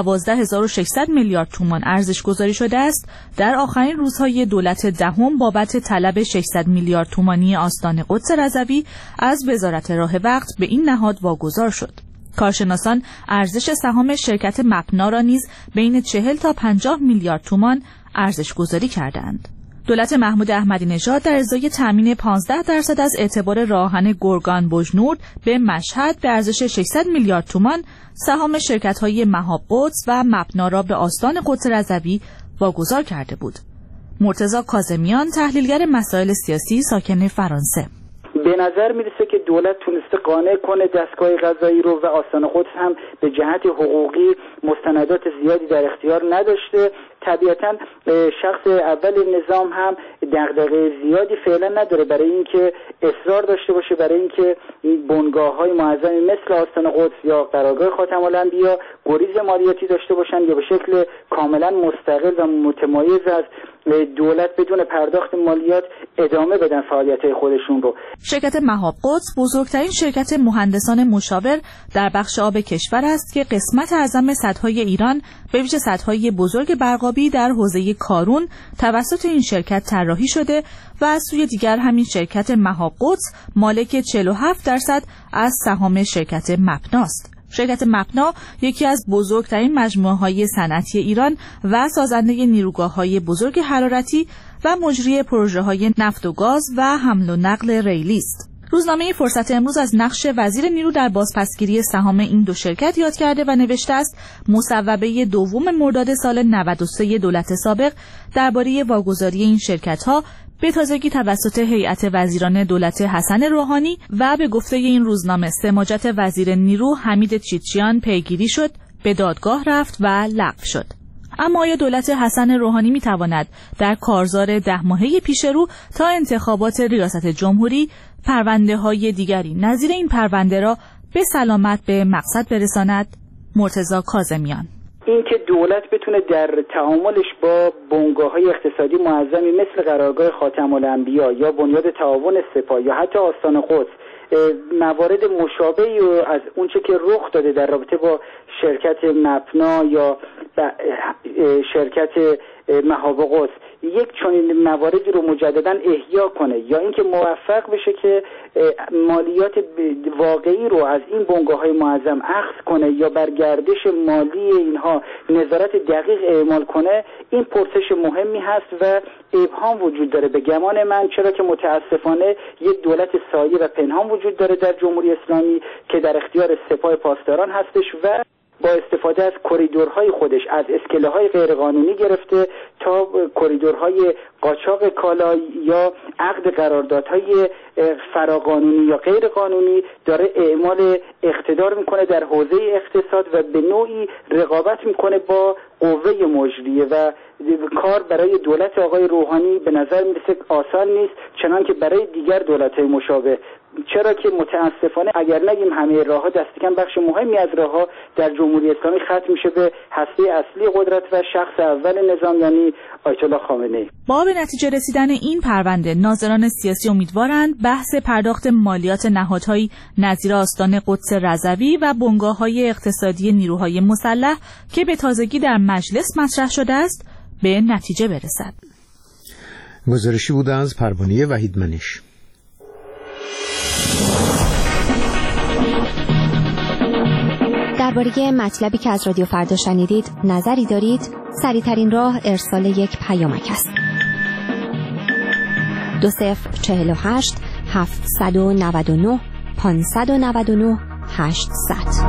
12600 میلیارد تومان ارزش گذاری شده است، در آخرین روزهای دولت دهم بابت طلب 600 میلیارد تومانی آستان قدس رضوی از وزارت راه وقت به این نهاد واگذار شد. کارشناسان ارزش سهام شرکت مپنا را نیز بین 40 تا 50 میلیارد تومان ارزش گذاری کردند. دولت محمود احمدی نژاد در ازای تامین 15% از اعتبار راهن گرگان بجنورد به مشهد به ارزش 600 میلیارد تومان سهام شرکت‌های مهاب قدس و مپنا را به آستان قدس رضوی واگذار کرده بود. مرتضی کاظمیان، تحلیلگر مسائل سیاسی ساکن فرانسه: به نظر میرسه که دولت تونسته قانع کنه دستگاه قضایی رو و آستان قدس هم به جهت حقوقی مستندات زیادی در اختیار نداشته. طبیعتاً شخص اول نظام هم دغدغه زیادی فعلا نداره برای اینکه اصرار داشته باشه برای اینکه بنگاه‌های معظمی مثل آستان قدس یا قرارگاه خاتم الانبیا گریز مالیاتی داشته باشن یا به شکل کاملا مستقل و متمایز از دولت بدون پرداخت مالیات ادامه بدن فعالیت‌های خودشون رو. شرکت مهاب قدس بزرگترین شرکت مهندسان مشاور در بخش آب کشور است که قسمت اعظم سدهای ایران به ویژه سدهای بزرگ برقابی در حوزه کارون توسط این شرکت طراحی شده و از سوی دیگر همین شرکت مهاب قدس مالک 47% از سهام شرکت مپناست. شرکت مپنا یکی از بزرگترین مجموعه‌های صنعتی ایران و سازنده نیروگاه‌های بزرگ حرارتی و مجری پروژه‌های نفت و گاز و حمل و نقل ریلی است. روزنامه فرصت امروز از نقش وزیر نیرو در بازپسگیری سهام این دو شرکت یاد کرده و نوشته است مصوبه دوم مرداد سال 93 دولت سابق درباره واگذاری این شرکت‌ها به تازگی توسط هیئت وزیران دولت حسن روحانی و به گفته این روزنامه سماجت وزیر نیرو حمید چیچیان پیگیری شد، به دادگاه رفت و لغو شد. اما آیا دولت حسن روحانی می‌تواند در کارزار 10 ماهه پیش رو تا انتخابات ریاست جمهوری پرونده‌های دیگری نظیر این پرونده را به سلامت به مقصد برساند؟ مرتضی کاظمیان: اینکه دولت بتونه در تعاملش با بنگاه‌های اقتصادی معظمی مثل قرارگاه خاتم الانبیا یا بنیاد تعاون سپاه یا حتی آستان قدس موارد مشابهی از اونچه که رخ داده در رابطه با شرکت مپنا یا شرکت مهاب قدس یک چنین مواردی رو مجددا احیا کنه یا اینکه موفق بشه که مالیات واقعی رو از این بنگاه‌های معظم اخذ کنه یا بر گردش مالی اینها نظارت دقیق اعمال کنه، این پرسش مهمی هست و ابهام وجود داره به گمان من، چرا که متاسفانه یک دولت سایه و پنهان وجود داره در جمهوری اسلامی که در اختیار سپاه پاسداران هستش و با استفاده از کریدورهای خودش از اسکله‌های غیرقانونی گرفته تا کریدورهای قاچاق کالا یا عقد قراردادهای فراقانونی یا غیر قانونی داره اعمال اقتدار میکنه در حوزه اقتصاد و به نوعی رقابت میکنه با قوه مجریه و کار برای دولت آقای روحانی به نظر میرسه آسان نیست، چنان که برای دیگر دولت‌های مشابه، چرا که متاسفانه اگر نگیم همه راه‌ها دست کم بخش مهمی از راه‌ها در جمهوری اسلامی ختم میشه به هسته اصلی قدرت و شخص اول نظام یعنی آیت الله خامنه‌ای. با به نتیجه رسیدن این پرونده ناظران سیاسی امیدوارند بحث پرداخت مالیات نهادهایی نظیر آستان قدس رضوی و بنگاه‌های اقتصادی نیروهای مسلح که به تازگی در مجلس مطرح شده است به نتیجه برسد. گزارشی بود از پروانه وحیدمنش. درباره مطلبی که از رادیو فردا شنیدید نظری دارید؟ سریع‌ترین راه ارسال یک پیامک است. 2048 799 599 800.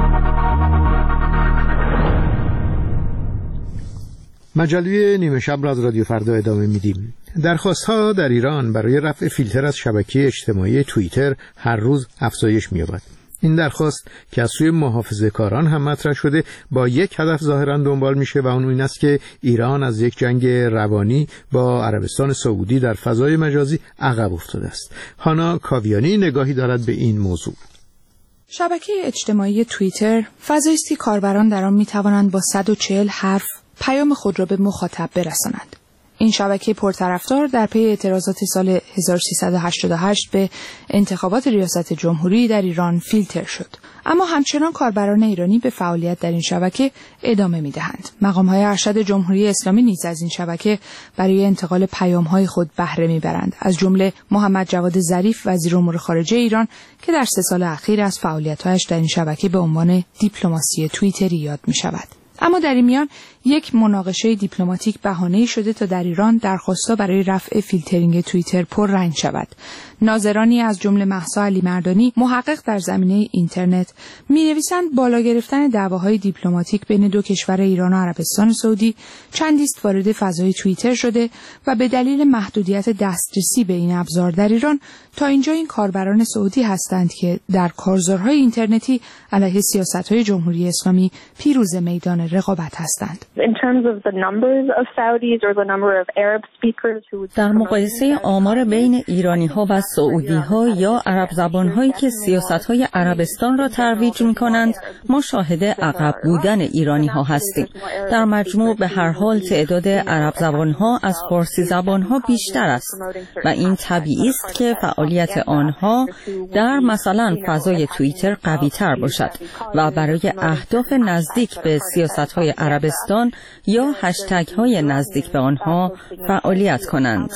مجله نیمه شب را از رادیو فردا ادامه میدیم. درخواست‌ها در ایران برای رفع فیلتر از شبکه اجتماعی توییتر هر روز افزایش می‌یابد. این درخواست که از سوی محافظه‌کاران هم مطرح شده با یک هدف ظاهراً دنبال میشه و اون این است که ایران از یک جنگ روانی با عربستان سعودی در فضای مجازی عقب افتاده است. هانا کاویانی نگاهی دارد به این موضوع. شبکه اجتماعی توییتر فضایی است که کاربران در آن می‌توانند با 140 حرف پیام خود را به مخاطب برسانند. این شبکه پرطرفدار در پی اعتراضات سال 1388 به انتخابات ریاست جمهوری در ایران فیلتر شد. اما همچنان کاربران ایرانی به فعالیت در این شبکه ادامه می‌دهند. مقام‌های ارشد جمهوری اسلامی نیز از این شبکه برای انتقال پیام‌های خود بهره می‌برند. از جمله محمد جواد ظریف وزیر امور خارجه ایران که در 3 سال اخیر از فعالیت‌هایش در این شبکه به عنوان دیپلماسی توییتری یاد می‌شود. اما در این میان یک مناقشه دیپلماتیک بهانه‌ای شده تا در ایران درخواست‌ها برای رفع فیلترینگ توییتر پررنگ شود. ناظرانی از جمله مهسا علی مردانی محقق در زمینه اینترنت می‌نویسند بالا گرفتن دعواهای دیپلماتیک بین دو کشور ایران و عربستان سعودی چندی است وارد فضای توییتر شده و به دلیل محدودیت دسترسی به این ابزار در ایران تا اینجا این کاربران سعودی هستند که در کارزارهای اینترنتی علیه سیاست‌های جمهوری اسلامی پیروز میدان رقابت هستند. در مقایسه آمار بین ایرانی‌ها و سعودی‌ها یا عرب زبان‌هایی که سیاست‌های عربستان را ترویج می‌کنند، ما شاهد عقب بودن ایرانی‌ها هستیم. در مجموع به هر حال تعداد عرب زبان‌ها از فارسی زبان‌ها بیشتر است و این طبیعی است که فعالیت آنها در مثلا فضای توییتر قوی‌تر باشد و برای اهداف نزدیک به سیاست‌های عربستان یا هشتگ‌های نزدیک به آنها فعالیت کنند.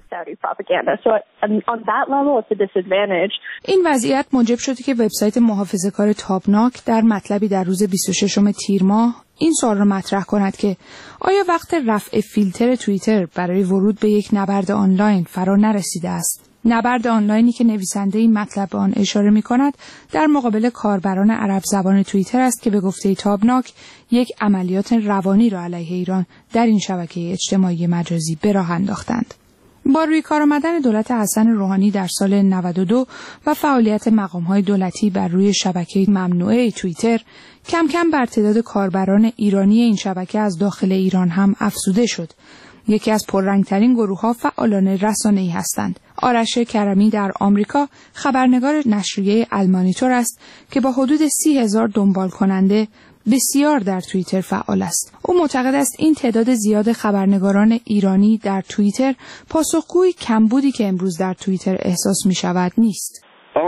این وضعیت موجب شده که وبسایت محافظه‌کار تابناک در مطلبی در روز 26 تیر ماه این سوال را مطرح کند که آیا وقت رفع فیلتر توییتر برای ورود به یک نبرد آنلاین فرا نرسیده است؟ نبرد آنلاینی که نویسنده این مطلب به آن اشاره می‌کند در مقابل کاربران عرب زبان توییتر است که به گفته تابناک یک عملیات روانی را علیه ایران در این شبکه اجتماعی مجازی به راه انداختند. با روی کار آمدن دولت حسن روحانی در سال 92 و فعالیت مقام‌های دولتی بر روی شبکه ممنوعه توییتر، کم کم بر تعداد کاربران ایرانی این شبکه از داخل ایران هم افزوده شد. یکی از پررنگ‌ترین گروه‌ها فعالان رسانه‌ای هستند. آرش کرمی در آمریکا خبرنگار نشریه المانیتور است که با حدود 30,000 دنبال کننده بسیار در توییتر فعال است. او معتقد است این تعداد زیاد خبرنگاران ایرانی در توییتر پاسخگوی کمبودی که امروز در توییتر احساس می شود نیست.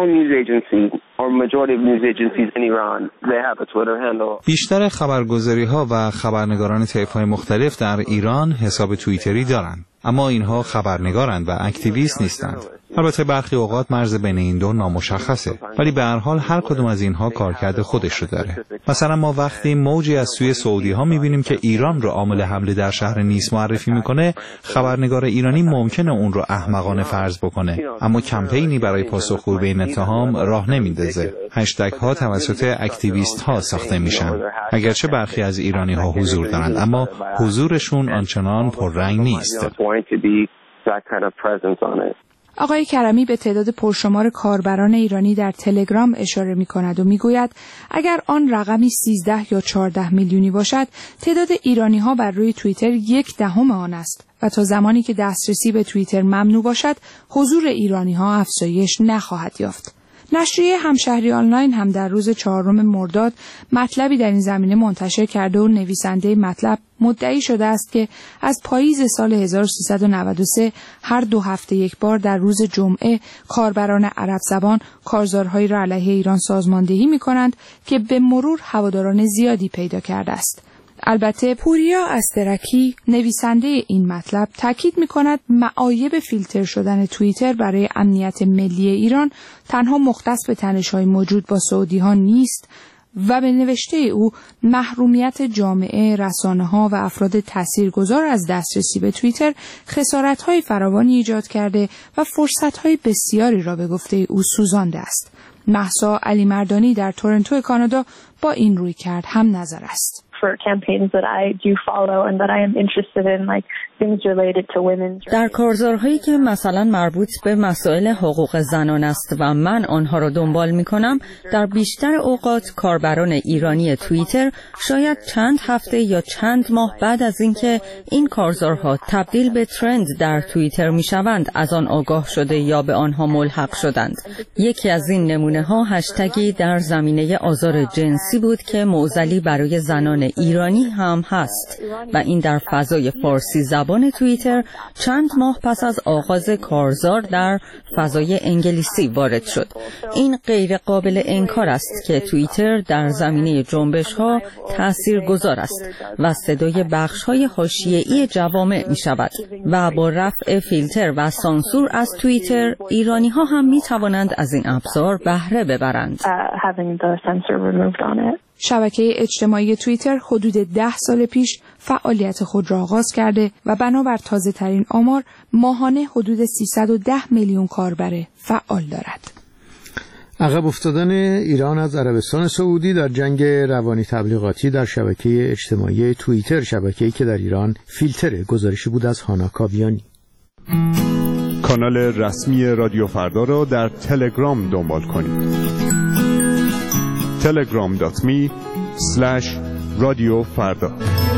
بیشتر خبرگزاری‌ها و خبرنگاران طیف‌های مختلف در ایران حساب توییتری دارند، اما اینها خبرنگارند و اکتیویست نیستند. البته برخی اوقات مرز بین این دو نامشخصه، ولی به هر حال هر کدوم از اینها کارکرد خودش رو داره. مثلا ما وقتی موجی از سوی سعودی‌ها می‌بینیم که ایران رو عامل حمله در شهر نیس معرفی می‌کنه، خبرنگار ایرانی ممکنه اون رو احمقانه فرض بکنه، اما کمپینی برای پاسخگویی به این اتهام راه نمیندازه. هشتگ‌ها توسط اکتیویست‌ها ساخته میشن. اگرچه برخی از ایرانی‌ها حضور دارند، اما حضورشون آنچنان پررنگ نیست. آقای کرمی به تعداد پرشمار کاربران ایرانی در تلگرام اشاره می کند و می گوید اگر آن رقمی 13 یا 14 میلیونی باشد، تعداد ایرانی ها بر روی توییتر 1/10 آن است و تا زمانی که دسترسی به توییتر ممنوع باشد، حضور ایرانی ها افزایش نخواهد یافت. نشریه همشهری آنلاین هم در روز 4 مرداد مطلبی در این زمینه منتشر کرده و نویسنده مطلب مدعی شده است که از پاییز سال 1393 هر 2 هفته یک بار در روز جمعه کاربران عرب زبان کارزارهایی را علیه ایران سازماندهی می‌کنند که به مرور هواداران زیادی پیدا کرده است. البته پوریا استرکی نویسنده این مطلب تاکید می‌کند معایب فیلتر شدن توییتر برای امنیت ملی ایران تنها مختص به تنش‌های موجود با سعودی‌ها نیست و به نوشته او محرومیت جامعه، رسانه‌ها و افراد تاثیرگذار از دسترسی به توییتر خسارت‌های فراوانی ایجاد کرده و فرصت‌های بسیاری را به گفته او سوزانده است. مهسا علی مردانی در تورنتو کانادا با این رویکرد هم نظر است. در کارزارهایی که مثلا مربوط به مسائل حقوق زنان است و من آنها را دنبال می کنم، در بیشتر اوقات کاربران ایرانی توییتر شاید چند هفته یا چند ماه بعد از اینکه این کارزارها تبدیل به ترند در توییتر می شوند از آن آگاه شده یا به آنها ملحق شدند. یکی از این نمونه ها هشتگی در زمینه آزار جنسی بود که معضلی برای زنان ایرانی هم هست و این در فضای فارسی زبان توییتر چند ماه پس از آغاز کارزار در فضای انگلیسی وارد شد. این غیر قابل انکار است که توییتر در زمینه جنبش ها تاثیرگذار است و صدای بخش های حاشیه‌ای جوامع می شود و با رفع فیلتر و سانسور از توییتر ایرانی ها هم می توانند از این ابزار بهره ببرند. شبکه اجتماعی توییتر حدود 10 سال پیش فعالیت خود را آغاز کرده و بنابر تازه ترین آمار ماهانه حدود 310 میلیون کاربر فعال دارد. عقب افتادن ایران از عربستان سعودی در جنگ روانی تبلیغاتی در شبکه اجتماعی توییتر، شبکه‌ای که در ایران فیلتر، گزارشی بود از هانا کاویانی. کانال رسمی رادیو فردا را در تلگرام دنبال کنید. telegram.me/radiofarda.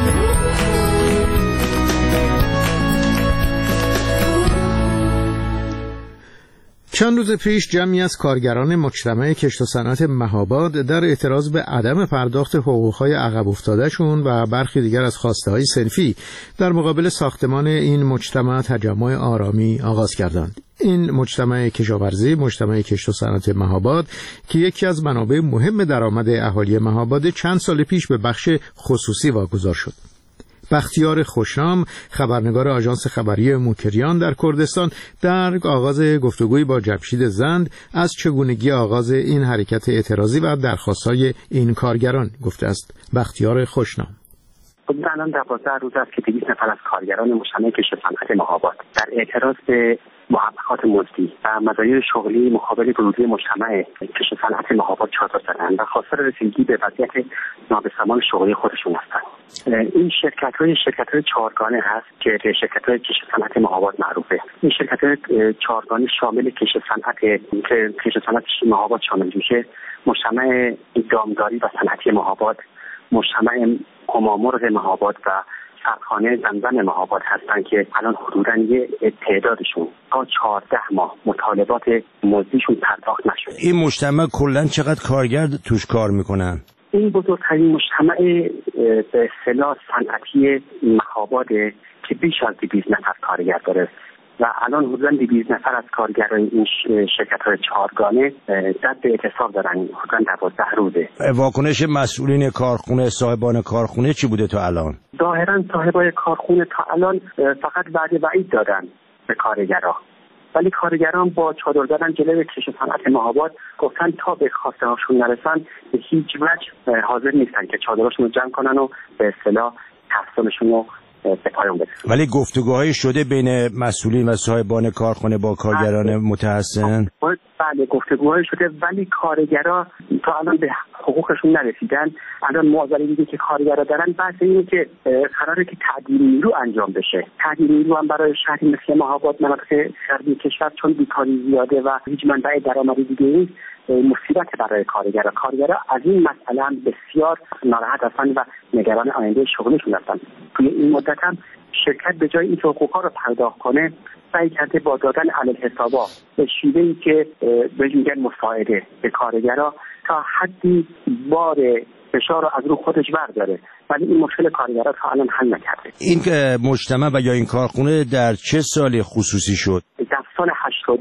چند روز پیش جمعی از کارگران مجتمع کشت و صنعت مهاباد در اعتراض به عدم پرداخت حقوقهای عقب افتادهشون و برخی دیگر از خواسته‌های صنفی در مقابل ساختمان این مجتمع تجمع آرامی آغاز کردند. این مجتمع کشاورزی، مجتمع کشت و صنعت مهاباد که یکی از منابع مهم درآمد اهالی مهاباد، چند سال پیش به بخش خصوصی واگذار شد. بختیار خوشنام، خبرنگار آژانس خبری موکریان در کردستان، در آغاز گفتگوی با جمشید زند از چگونگی آغاز این حرکت اعتراضی و درخواست‌های این کارگران گفته است. بختیار خوشنام: الان 12 روز است که 200 نفر از کارگران مجتمع کشت و صنعت مهاباد در اعتراض به موافقات مزدی و مزایای شغلی مقابل ورودی مجتمع کشت و صنعت مهاباد چادر زدند و خواستار رسیدگی به وضعیت نابسامان شغلی خودشون هستند. این شرکت‌های چهارگانه هست که به شرکت‌های کشت و صنعت مهاباد معروفه. این شرکت‌های چهارگانه شامل کشت و صنعت مهاباد شامل میشه: مجتمع دامداری و صنعتی مهاباد، مجتمع همامرغ مهاباد و سرخانه زمزم مهاباد هستند که الان حدوداً یه تعدادشون تا 14 ماه مطالبات مزدیشون پرداخت نشده. این مجتمع کلاً چقدر کارگر توش کار میکنن؟ این بزرگترین مجتمع به اصطلاح صنعتی مخاباده که بیش از 200 نفر کارگر داره و الان حدوداً 200 نفر از کارگرای این شرکت‌های چهارگانه دست به اعتصاب دارن، حدوداً 12 روزه. واکنش مسئولین کارخونه، صاحبان کارخونه چی بوده تا الان؟ ظاهراً صاحبای کارخونه تا الان فقط وعید دادن به کارگرها، ولی کارگران با چادر زدن جلوی کش صنعت مهاباد گفتن تا به خواسته هاشون نرسن به هیچ وجه حاضر نیستن که چادرشون رو جمع کنن و به اصطلاح تحصیلشون رو به پایان برسونن. ولی گفتگوهای شده بین مسئولین و صاحبان کارخانه با کارگران متحسن؟ بله گفتگوهای شده، ولی کارگرها تا الان به حقوقشون نرسیدن. الان معضلی دیگه که کارگرها دارن بحث اینه که قراره که تعدیل نیرو انجام بشه. تعدیل نیرو هم برای شهری مثل مهاباد، مناطق غربی کشور، چون بیکاری زیاده و هیچ منبع درآمدی دیگه نیست، مصیبت برای کارگرها. کارگرها از این مسئله هم بسیار ناراحت هستن و نگران آینده شغلشون هستن. توی این مدت هم شرکت به جای اینکه حقوقا رو پرداخت کنه سعی کرده با دادن علیه حسابا به شیوهی که بهش میگن مساعده به کارگرها تا حدی بار فشار رو از رو خودش برداره، ولی این مشکل کارگرها تا الان حل نکرده. این مجتمع و یا این کارخونه در چه سالی خصوصی شد؟ در سال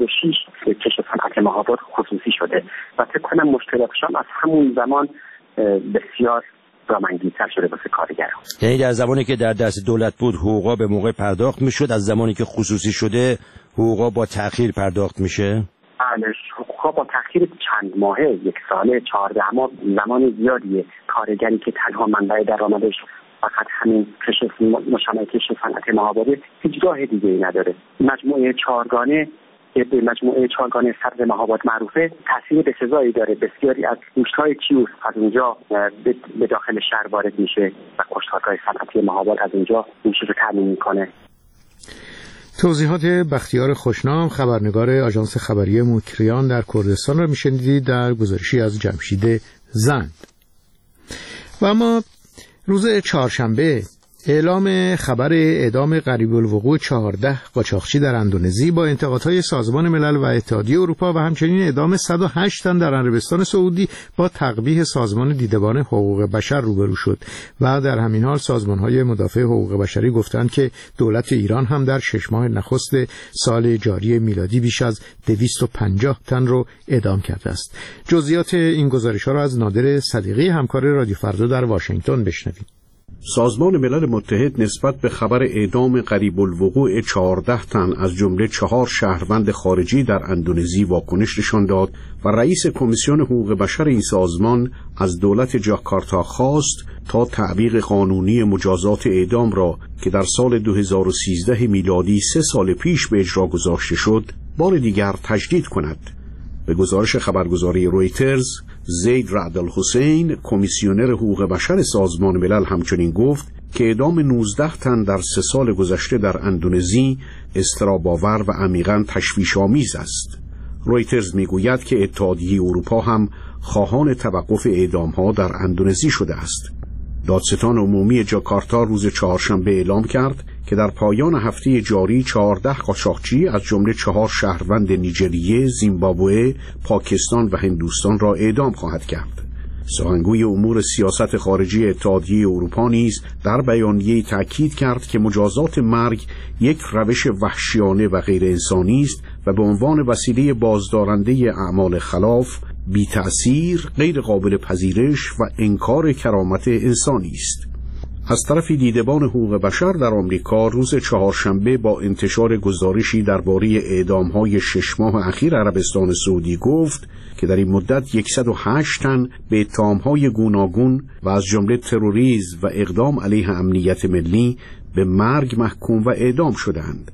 86 کش صنعت مهاباد خصوصی شده و فکر کنم مشکلاتش هم از همون زمان بسیار رامنگیتر شده واسه کارگرها. یعنی در زمانی که در دست دولت بود حقوقا به موقع پرداخت میشد، از زمانی که خصوصی شده حقوقا با تأخیر پرداخت میشه؟ بله، حقوقا با تأخیر چند ماهه، 1 ساله، 14 ماه، زمان زیادیه. کارگری که تنها منبع درآمدش فقط همین مجتمع کش صنعت مهاباده هیچ راه دیگه ای نداره. مجموعه چهارگانه که به مجموعه چهارگانه سبز مهاباد معروفه تاثیر بسزایی داره. بسیاری از گوشت‌های چیوس از اونجا به داخل شهر وارد میشه و کشتارگاه صنعتی مهاباد از اونجا این چیز رو تامین میکنه. توضیحات بختیار خوشنام، خبرنگار آژانس خبری موکریان در کردستان را میشنیدید در گزارشی از جمشید زند. و اما روز چهارشنبه اعلام خبر اعدام قریب الوقوع 14 قاچاقچی در اندونزی با انتقادهای سازمان ملل و اتحادیه اروپا و همچنین اعدام 108 تن در عربستان سعودی با تقبیح سازمان دیدبان حقوق بشر روبرو شد و در همین حال سازمان‌های مدافع حقوق بشری گفتند که دولت ایران هم در 6 ماه نخست سال جاری میلادی بیش از 250 تن رو اعدام کرده است. جزئیات این گزارش‌ها را از نادر صدیقی همکار رادیو فردا در واشنگتن بشنوید. سازمان ملل متحد نسبت به خبر اعدام قریب الوقوع 14 تن از جمله 4 شهروند خارجی در اندونزی واکنش نشان داد و رئیس کمیسیون حقوق بشر این سازمان از دولت جاکارتا خواست تا تعویق قانونی مجازات اعدام را که در سال 2013 میلادی 3 سال پیش به اجرا گذاشته شد بار دیگر تجدید کند. به گزارش خبرگزاری رویترز، زید رعد الحسین، کمیسیونر حقوق بشر سازمان ملل همچنین گفت که اعدام 19 تن در 3 سال گذشته در اندونزی اضطراب‌آور و عمیقاً تشویش‌آمیز است. رویترز میگوید که اتحادیه اروپا هم خواهان توقف اعدام‌ها در اندونزی شده است. دادستان عمومی جاکارتا روز چهارشنبه اعلام کرد که در پایان هفته جاری 14 قاچاقچی از جمله 4 شهروند نیجریه، زیمبابوئه، پاکستان و هندوستان را اعدام خواهد کرد. سخنگوی امور سیاست خارجی اتحادیه اروپا نیز در بیانیه‌ای تاکید کرد که مجازات مرگ یک روش وحشیانه و غیر انسانی است و به عنوان وسیله بازدارنده اعمال خلاف، بی تأثیر، غیر قابل پذیرش و انکار کرامت انسانی است. از طرف دیدبان حقوق بشر در آمریکا روز چهارشنبه با انتشار گزارشی درباره اعدام‌های 6 ماه اخیر عربستان سعودی گفت که در این مدت 108 تن به اتهام‌های گوناگون و از جمله تروریسم و اقدام علیه امنیت ملی به مرگ محکوم و اعدام شدند.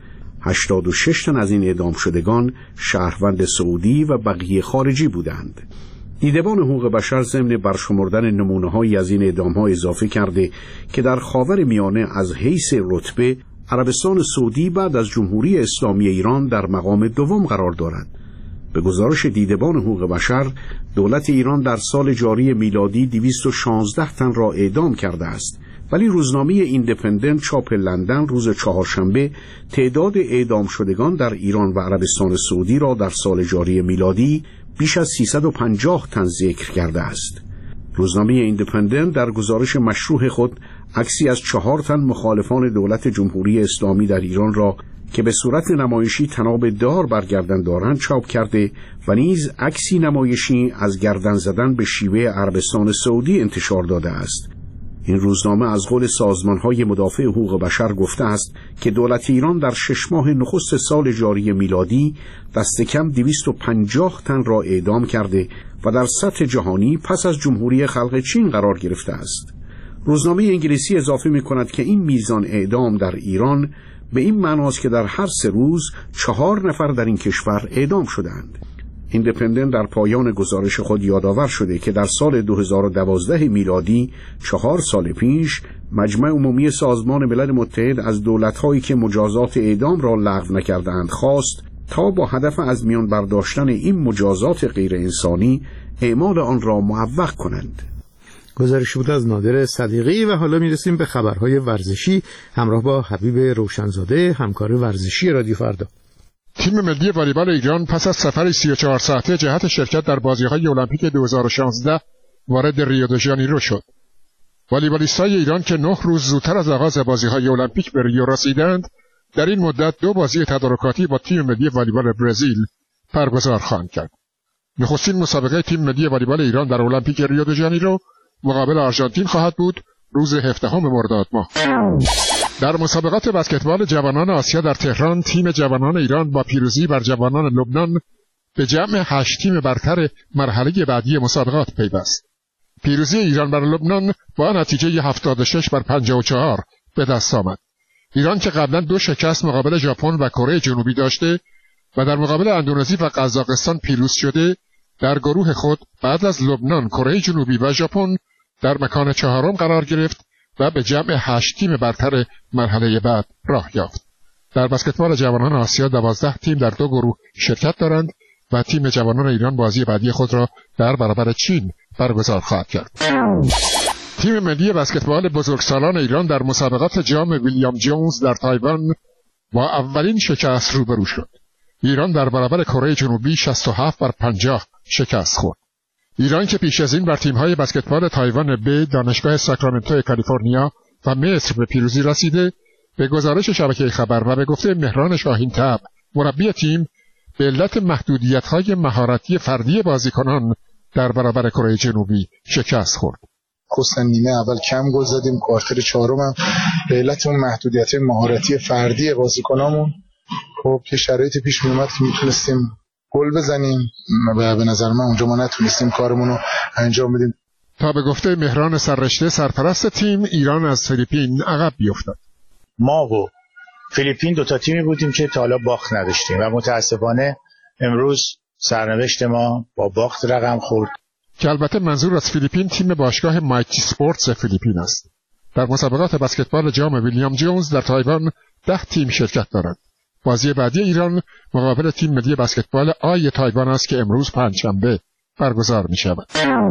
86 تن از این اعدام شدگان شهروند سعودی و بقیه خارجی بودند. دیدبان حقوق بشر ضمن برشمردن نمونه‌هایی از این اعدام‌ها اضافه کرده که در خاورمیانه از حیث رتبه عربستان سعودی بعد از جمهوری اسلامی ایران در مقام دوم قرار دارد. به گزارش دیدبان حقوق بشر، دولت ایران در سال جاری میلادی 216 تن را اعدام کرده است، ولی روزنامه ایندیپندنت چاپ لندن روز چهارشنبه تعداد اعدام شدگان در ایران و عربستان سعودی را در سال جاری میلادی بیش از 350 تن ذکر کرده است. روزنامه ایندیپندنت در گزارش مشروح خود عکسی از 4 تن مخالفان دولت جمهوری اسلامی در ایران را که به صورت نمایشی طناب دار بر گردن دارند چاپ کرده و نیز عکسی نمایشی از گردن زدن به شیوه عربستان سعودی انتشار داده است. این روزنامه از قول سازمان‌های مدافع حقوق بشر گفته است که دولت ایران در 6 ماه نخست سال جاری میلادی دست کم 250 تن را اعدام کرده و در سطح جهانی پس از جمهوری خلق چین قرار گرفته است. روزنامه انگلیسی اضافه می‌کند که این میزان اعدام در ایران به این معناست که در هر 3 روز 4 نفر در این کشور اعدام شدند. ایندیپندنت در پایان گزارش خود یادآور شده که در سال 2012 میلادی 4 سال پیش مجمع عمومی سازمان ملل متحد از دولت‌هایی که مجازات اعدام را لغو نکردند خواست تا با هدف از میان برداشتن این مجازات غیر انسانی اعمال آن را معوق کنند. گزارش بود از نادر صدیقی. و حالا میرسیم به خبرهای ورزشی همراه با حبیب روشنزاده، همکار ورزشی رادیو فردا. تیم ملی والیبال ایران پس از سفری 34 ساعته جهت شرکت در بازی‌های المپیک 2016 وارد ریو د ژانیرو شد. والیبالیست‌های ایران که 9 روز زودتر از آغاز بازی‌های المپیک به ریو رسیدند، در این مدت 2 بازی تدارکاتی با تیم ملی والیبال برزیل برگزار خواهند کرد. نخستین مسابقه تیم ملی والیبال ایران در المپیک ریو د ژانیرو مقابل آرژانتین خواهد بود روز 17 مرداد ماه. در مسابقات بسکتبال جوانان آسیا در تهران تیم جوانان ایران با پیروزی بر جوانان لبنان به جمع 8 تیم برتر مرحله بعدی مسابقات پیوست. پیروزی ایران بر لبنان با نتیجه 76-54 به دست آمد. ایران که قبلا 2 شکست مقابل ژاپن و کره جنوبی داشته و در مقابل اندونزی و قزاقستان پیروز شده، در گروه خود بعد از لبنان، کره جنوبی و ژاپن در مکان 4 قرار گرفت و به جمع 8 تیم برتر مرحله بعد راه یافت. در بسکتبال جوانان آسیا 12 تیم در 2 گروه شرکت دارند و تیم جوانان ایران بازی بعدی خود را در برابر چین برگزار خواهد کرد. تیم ملی بسکتبال بزرگسالان ایران در مسابقات جام ویلیام جونز در تایوان با اولین شکست روبرو شد. ایران در برابر کره جنوبی 67-50 شکست خورد. ایران که پیش از این بر تیم‌های بسکتبال تایوان به دانشگاه ساکرامنتو کالیفرنیا و مصر به پیروزی رسیده، به گزارش شبکه خبر و به گفته مهران شاهین‌طبع مربی تیم، به علت محدودیت‌های مهارتی فردی بازیکنان در برابر کره جنوبی شکست خورد. خصوصا نیمه اول کم گل زدیم، کوارتر 4 هم به علت اون محدودیت مهارتی فردی بازیکنامون خب که شرایطی پیش میومد که میتونستیم گل بزنیم و به نظر من اونجا ما نتونستیم کارمون رو انجام بدیم. تا به گفته مهران سررشته سرپرست تیم، ایران از فیلیپین عقب بیفتاد. ما و فیلیپین 2 تا تیمی بودیم که تا حالا باخت نداشتیم و متاسفانه امروز سرنوشت ما با باخت رقم خورد. که البته منظور از فیلیپین تیم باشگاه مایتی اسپورتس فیلیپین است. در مسابقات بسکتبال جام ویلیام جونز در تایوان 10 تیم شرکت دارند. بازی بعدی ایران مقابل تیم ملی بسکتبال آی تایوان است که امروز پنجشنبه برگزار می شود.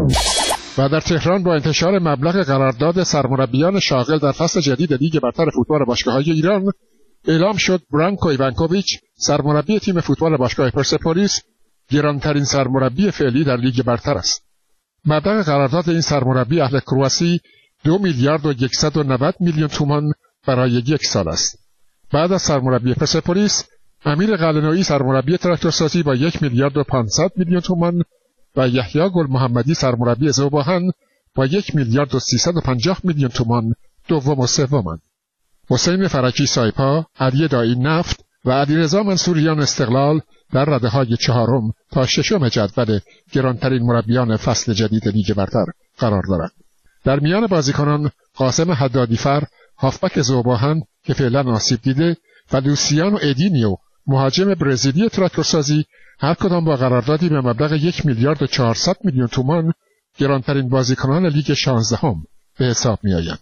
و در تهران با انتشار مبلغ قرارداد سرمربیان شاغل در فصل جدید لیگ برتر فوتبال باشگاه‌های ایران اعلام شد برانکو ایوانکوویچ سرمربی تیم فوتبال باشگاه پرسپولیس گرانترین سرمربی فعلی در لیگ برتر است. مبلغ قرارداد این سرمربی اهل کرواسی 2 میلیارد و 190 میلیون تومان برای 1 سال است. بعد از سرمربی پرسپولیس، امیر قلعه‌نویی سرمربی تراکتورسازی با 1 میلیارد و 500 میلیون تومان و یحیی گل محمدی سرمربی ذوباهن با 1 میلیارد و 350 میلیون تومان دوم و سومند. حسین فرجی سایپا، علی دایی نفت و علیرضا منصوریان استقلال در رده‌های 4 تا 6 جدول گرانترین مربیان فصل جدید لیگ برتر قرار دارند. در میان بازیکنان قاسم حدادیفر، هافبک ذوباهن که فعلا آسیب دیده و لوسیانو ادینیو مهاجم برزیلی تراکتورسازی هر کدام با قراردادی به مبلغ 1 میلیارد و 400 میلیون تومان گرانترین بازیکنان لیگ 16 به حساب می‌آیند.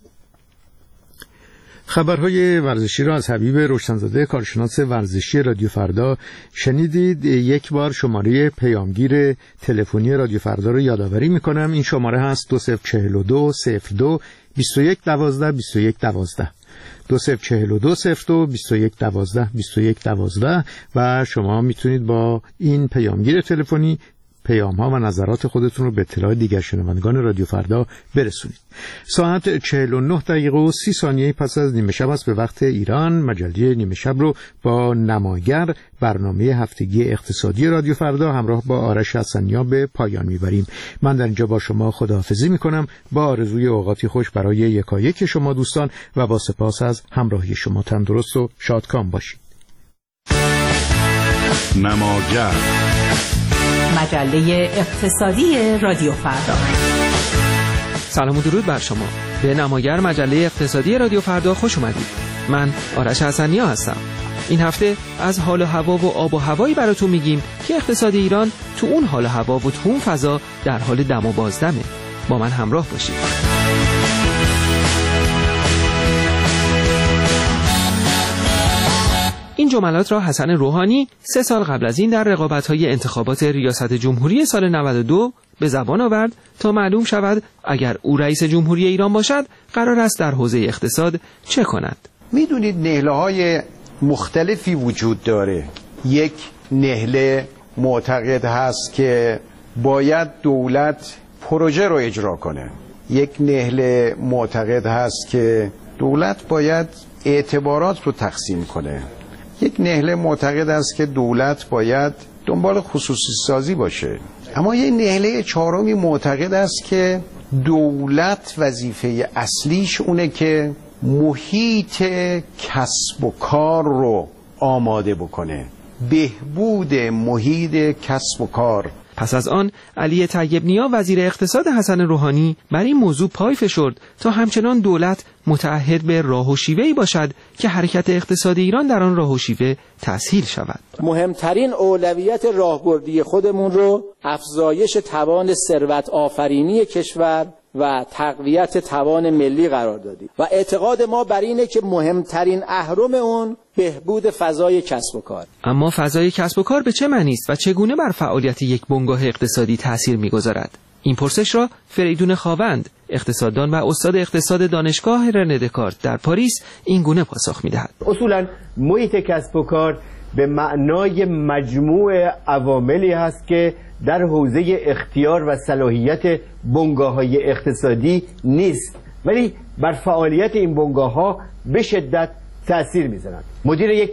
خبرهای ورزشی را از حبیب روشنزاده کارشناس ورزشی رادیو فردا شنیدید. یک بار شماره پیامگیر تلفنی رادیو فردا رو یادآوری میکنم. این شماره هست 2042 02 21 12 21 12 2042 02 21 12 21 12 و شما میتونید با این پیامگیر تلفنی پیام‌ها و نظرات خودتون رو به اطلاع دیگر شنوندگان رادیو فردا برسونید. ساعت 49:30 پس از نیمه شب است به وقت ایران. مجله نیمه شب رو با نماگر، برنامه هفتگی اقتصادی رادیو فردا همراه با آرش حسنیا به پایان میبریم. من در اینجا با شما خداحافظی میکنم با آرزوی اوقاتی خوش برای یکایک شما دوستان و با سپاس از همراهی شما. تندرست و شادکام باشید. نماگر، مجله اقتصادی رادیو فردا. سلام و درود بر شما. به نماگر، مجله اقتصادی رادیو فردا خوش اومدید. من آرش حسنیا هستم. این هفته از حال و هوا و آب و هوایی براتون میگیم که اقتصاد ایران تو اون حال و هوا و تو اون فضا در حال دم و بازدمه. با من همراه باشید. این جملات را حسن روحانی 3 سال قبل از این در رقابت‌های انتخابات ریاست جمهوری سال 92 به زبان آورد تا معلوم شود اگر او رئیس جمهوری ایران باشد قرار است در حوزه اقتصاد چه کند. میدونید نهله‌های مختلفی وجود داره. یک نهله معتقد هست که باید دولت پروژه رو اجرا کنه. یک نهله معتقد هست که دولت باید اعتبارات رو تقسیم کنه. یک نهله معتقد است که دولت باید دنبال خصوصی سازی باشه. اما یک نهله چهارمی معتقد است که دولت وظیفه اصلیش اونه که محیط کسب و کار رو آماده بکنه، بهبود محیط کسب و کار. پس از آن علی طیب نیا وزیر اقتصاد حسن روحانی بر این موضوع پای فشرد تا همچنان دولت متعهد به راه و شیوه‌ای باشد که حرکت اقتصاد ایران در آن راه و شیوه تسهیل شود. مهمترین اولویت راهبردی خودمون رو افزایش توان ثروت آفرینی کشور و تقویت توان ملی قرار دادیم و اعتقاد ما بر اینه که مهمترین اهرم اون بهبود فضای کسب و کار. اما فضای کسب و کار به چه معنی است و چگونه بر فعالیت یک بنگاه اقتصادی تأثیر می‌گذارد؟ این پرسش را فریدون خاوند، اقتصاددان و استاد اقتصاد دانشگاه رنه دکارت در پاریس این گونه پاسخ می‌دهد. اصولاً محیط کسب و کار به معنای مجموع عواملی هست که در حوزه اختیار و صلاحیت بنگاه‌های اقتصادی نیست، ولی بر فعالیت این بنگاه‌ها به شدت تأثیر می‌ذارند. مدیر یک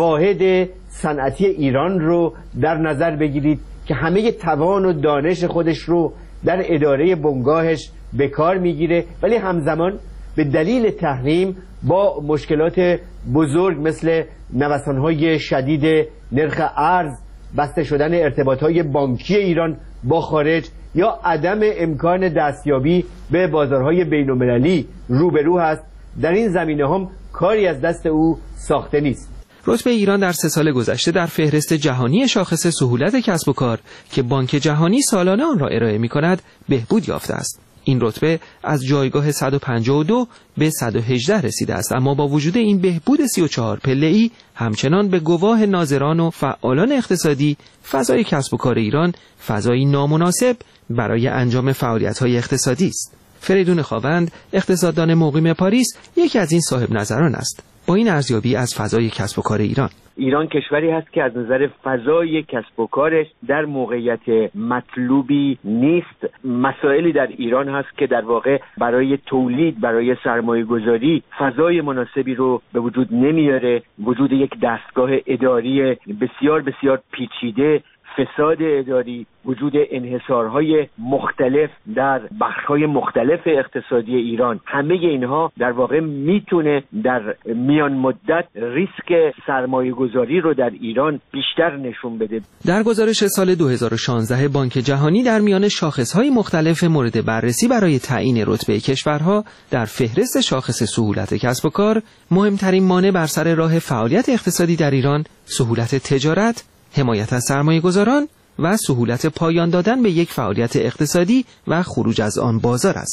واحد صنعتی ایران رو در نظر بگیرید که همه توان و دانش خودش رو در اداره بنگاهش به کار می‌گیره، ولی همزمان به دلیل تحریم با مشکلات بزرگ مثل نوسان‌های شدید نرخ ارز، بسته شدن ارتباطات بانکی ایران با خارج یا عدم امکان دستیابی به بازارهای بین‌المللی روبرو هست. در این زمینه هم کاری از دست او ساخته نیست. رتبه ایران در 3 سال گذشته در فهرست جهانی شاخص سهولت کسب و کار که بانک جهانی سالانه آن را ارائه می‌کند بهبود یافته است. این رتبه از جایگاه 152 به 118 رسیده است، اما با وجود این بهبود 34 پله‌ای همچنان به گواه ناظران و فعالان اقتصادی فضای کسب و کار ایران فضایی نامناسب برای انجام فعالیت‌های اقتصادی است. فریدون خاوند، اقتصاددان مقیم پاریس، یکی از این صاحب نظران است. با این ارزیابی از فضای کسب و کار ایران کشوری هست که از نظر فضای کسب و کارش در موقعیت مطلوبی نیست. مسائلی در ایران هست که در واقع برای تولید، برای سرمایه گذاری فضای مناسبی رو به وجود نمیاره. وجود یک دستگاه اداری بسیار بسیار پیچیده، فساد اداری، وجود انحصارهای مختلف در بخش‌های مختلف اقتصادی ایران، همه اینها در واقع میتونه در میان مدت ریسک سرمایه گذاری رو در ایران بیشتر نشون بده. در گزارش سال 2016 بانک جهانی در میان شاخص‌های مختلف مورد بررسی برای تعیین رتبه کشورها در فهرست شاخص سهولت کسب و کار، مهمترین مانع بر سر راه فعالیت اقتصادی در ایران سهولت تجارت، حمایت از سرمایه‌گذاران و سهولت پایان دادن به یک فعالیت اقتصادی و خروج از آن بازار است.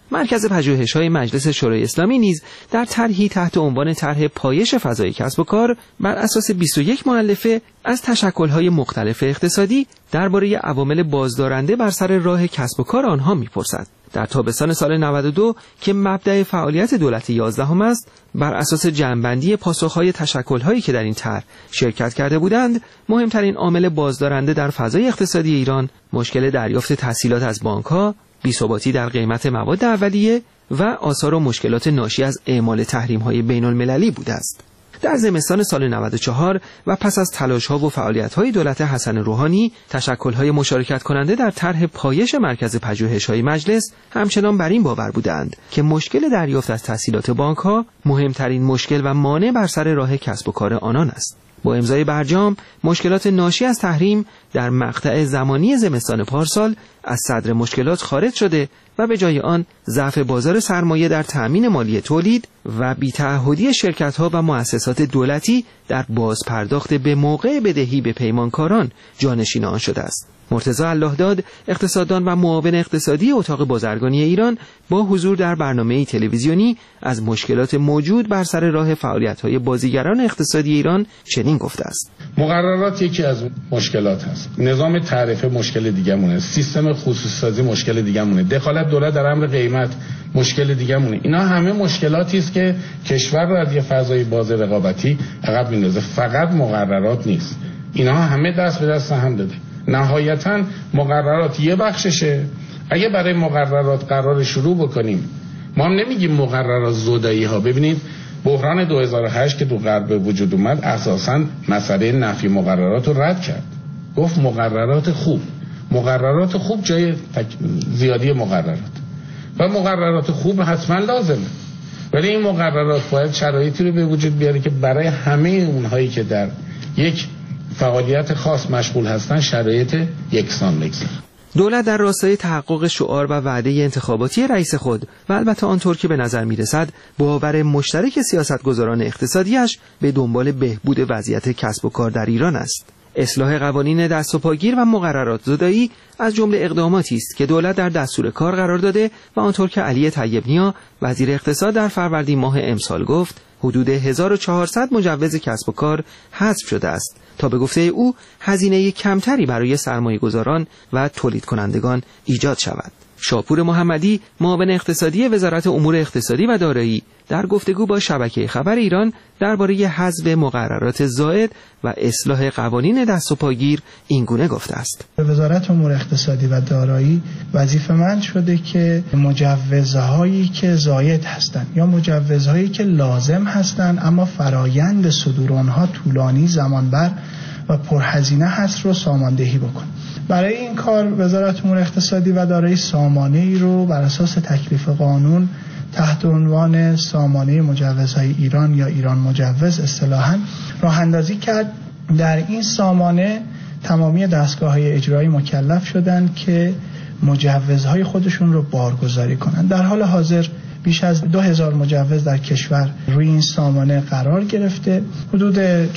مرکز پژوهش‌های مجلس شورای اسلامی نیز در طرحی تحت عنوان طرح پایش فضای کسب و کار بر اساس 21 مؤلفه از تشکل‌های مختلف اقتصادی درباره عوامل بازدارنده بر سر راه کسب و کار آنها می‌پرسد. در تابستان سال 92 که مبدأ فعالیت دولت 11 است، بر اساس جمع‌بندی پاسخ‌های تشکل‌هایی که در این طرح شرکت کرده بودند، مهمترین عامل بازدارنده در فضای اقتصادی ایران مشکل دریافت تسهیلات از بانک‌ها، بی‌ثباتی در قیمت مواد اولیه و آثار و مشکلات ناشی از اعمال تحریم‌های بین‌المللی بوده است. در زمستان سال 94 و پس از تلاش‌ها و فعالیت‌های دولت حسن روحانی، تشکل‌های مشارکت کننده در طرح پایش مرکز پژوهش‌های مجلس همچنان بر این باور بودند که مشکل دریافت از تسهیلات بانک‌ها مهمترین مشکل و مانع بر سر راه کسب و کار آنان است. با امضای برجام، مشکلات ناشی از تحریم در مقطع زمانی زمستان پارسال از صدر مشکلات خارج شده و به جای آن ضعف بازار سرمایه در تأمین مالی تولید و بی‌تعهدی شرکت‌ها و مؤسسات دولتی در بازپرداخت به موقع بدهی به پیمانکاران جانشین آن شده است. مرتضی اللهداد، اقتصاددان و معاون اقتصادی اتاق بازرگانی ایران، با حضور در برنامه تلویزیونی از مشکلات موجود بر سر راه فعالیت‌های بازیگران اقتصادی ایران چنین گفته است: مقررات یکی از مشکلات هست، نظام تعرفه مشکل دیگه‌مونه، سیستم خصوصی سازی مشکل دیگه‌مونه، دخالت دولت در امر قیمت مشکل دیگه‌مونه. اینا همه مشکلاتی است که کشور را از یه فضای باز رقابتی عقب میندازه. فقط مقررات نیست، اینا همه دست به دست هم داده. نهایتاً مقررات یه بخششه. اگه برای مقررات قرار شروع بکنیم، ما هم نمیگیم مقررات زودایی ها. ببینید بحران 2008 که تو غرب به وجود اومد اساساً مسئله نفی مقررات رو رد کرد. گفت مقررات خوب جای زیادی مقررات و مقررات خوب حتما لازمه، ولی این مقررات باید شرایطی رو به وجود بیاره که برای همه اونهایی که در یک فعالیت خاص مشغول هستن شرایط یکسان بگذاره. دولت در راستای تحقق شعار و وعده انتخاباتی رئیس خود و البته آنطور که به نظر میرسد باور مشترک سیاستگزاران اقتصادیش به دنبال بهبود وضعیت کسب و کار در ایران است. اصلاح قوانین دست و پاگیر و مقررات زدایی از جمله اقداماتی است که دولت در دستور کار قرار داده و آنطور که علی طیب‌نیا وزیر اقتصاد در فروردین ماه امسال گفت حدود 1400 مجوز کسب و کار حذف شده است تا به گفته او هزینه کمتری برای سرمایه‌گذاران و تولید کنندگان ایجاد شود. شاپور محمدی، معاون اقتصادی وزارت امور اقتصادی و دارایی، در گفتگو با شبکه خبر ایران درباره حذف مقررات زائد و اصلاح قوانین دست و پاگیر اینگونه گفته است: وزارت امور اقتصادی و دارایی وظیفه‌مند شده که مجوزهایی که زائد هستند یا مجوزهایی که لازم هستند اما فرایند صدور آنها طولانی، زمانبر و پرهزینه هست رو ساماندهی بکنه. برای این کار وزارت امور اقتصادی و دارایی سامانه‌ای رو بر اساس تکلیف قانون تحت عنوان سامانه مجوزهای ایران یا ایران مجوز اصطلاحاً راه اندازی کرد. در این سامانه تمامی دستگاه‌های اجرایی مکلف شدند که مجوزهای خودشون رو بارگذاری کنند. در حال حاضر بیش از 2000 مجوز در کشور روی این سامانه قرار گرفته. حدود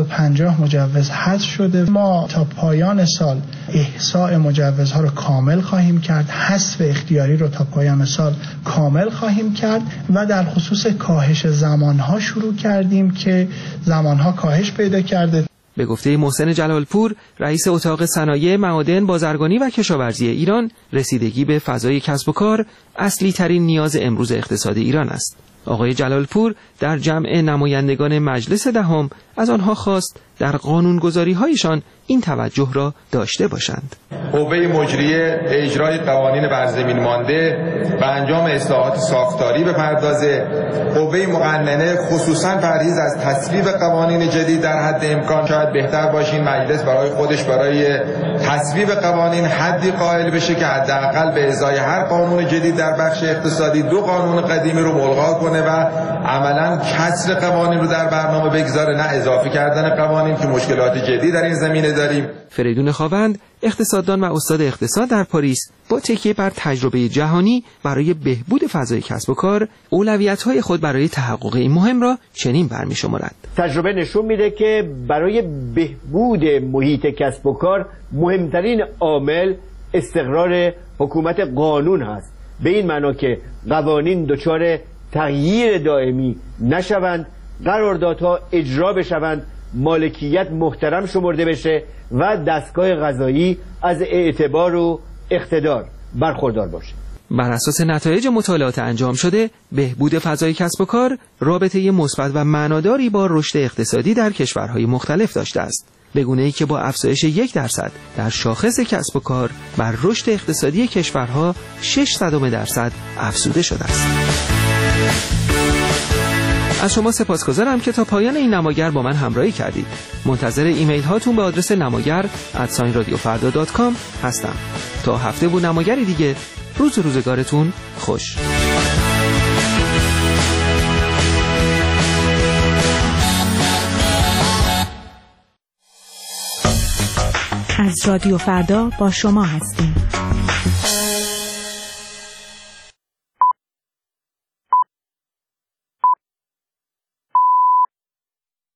450 مجوز حذف شده. ما تا پایان سال احصاء مجوزها رو کامل خواهیم کرد، حذف اختیاری رو تا پایان سال کامل خواهیم کرد و در خصوص کاهش زمانها شروع کردیم که زمانها کاهش پیدا کرده. به گفته محسن جلالپور، رئیس اتاق صنایع، معادن، بازرگانی و کشاورزی ایران، رسیدگی به فضای کسب و کار اصلی ترین نیاز امروز اقتصاد ایران است. آقای جلالپور در جمع نمایندگان مجلس دهم از آنها خواست در قانونگذاری‌هایشان این توجه را داشته باشند. قوه مجریه به اجرای قوانین بر زمین مانده و انجام اصلاحات ساختاری بپردازه. قوه مقننه خصوصاً پرهیز از تصویب قوانین جدید در حد امکان. شاید بهتر باشه این مجلس برای خودش برای تصویب قوانین حدی قائل بشه که حداقل به ازای هر قانون جدید در بخش اقتصادی 2 قانون قدیمی رو ملغا کنه و عملاً کسر قوانین رو در برنامه بگذاره، نه اضافه کردن قوانین که مشکلات جدی در این زمینه داریم. فریدون خاوند، اقتصاددان و استاد اقتصاد در پاریس، با تکیه بر تجربه جهانی برای بهبود فضای کسب و کار، اولویت‌های خود برای تحقق این مهم را چنین برمی‌شمارد. تجربه نشون میده که برای بهبود محیط کسب و کار مهمترین عامل استقرار حکومت قانون هست به این معنا که قوانین دچار تغییر دائمی نشوند، قراردادها اجرا بشوند، مالکیت محترم شمرده بشه و دستگاه قضایی از اعتبار و اقتدار برخوردار باشه. بر اساس نتایج مطالعات انجام شده، بهبود فضای کسب و کار رابطه مثبت و معناداری با رشد اقتصادی در کشورهای مختلف داشته است، به گونه‌ای که با افزایش 1% در شاخص کسب و کار بر رشد اقتصادی کشورها 0.06% افزوده شده است. از شما سپاسگزارم که تا پایان این نماگر با من همراهی کردید. منتظر ایمیل هاتون به آدرس namagar@radiofarda.com هستم. تا هفته و نماگری دیگه، روزگارتون خوش. از رادیو فردا با شما هستیم.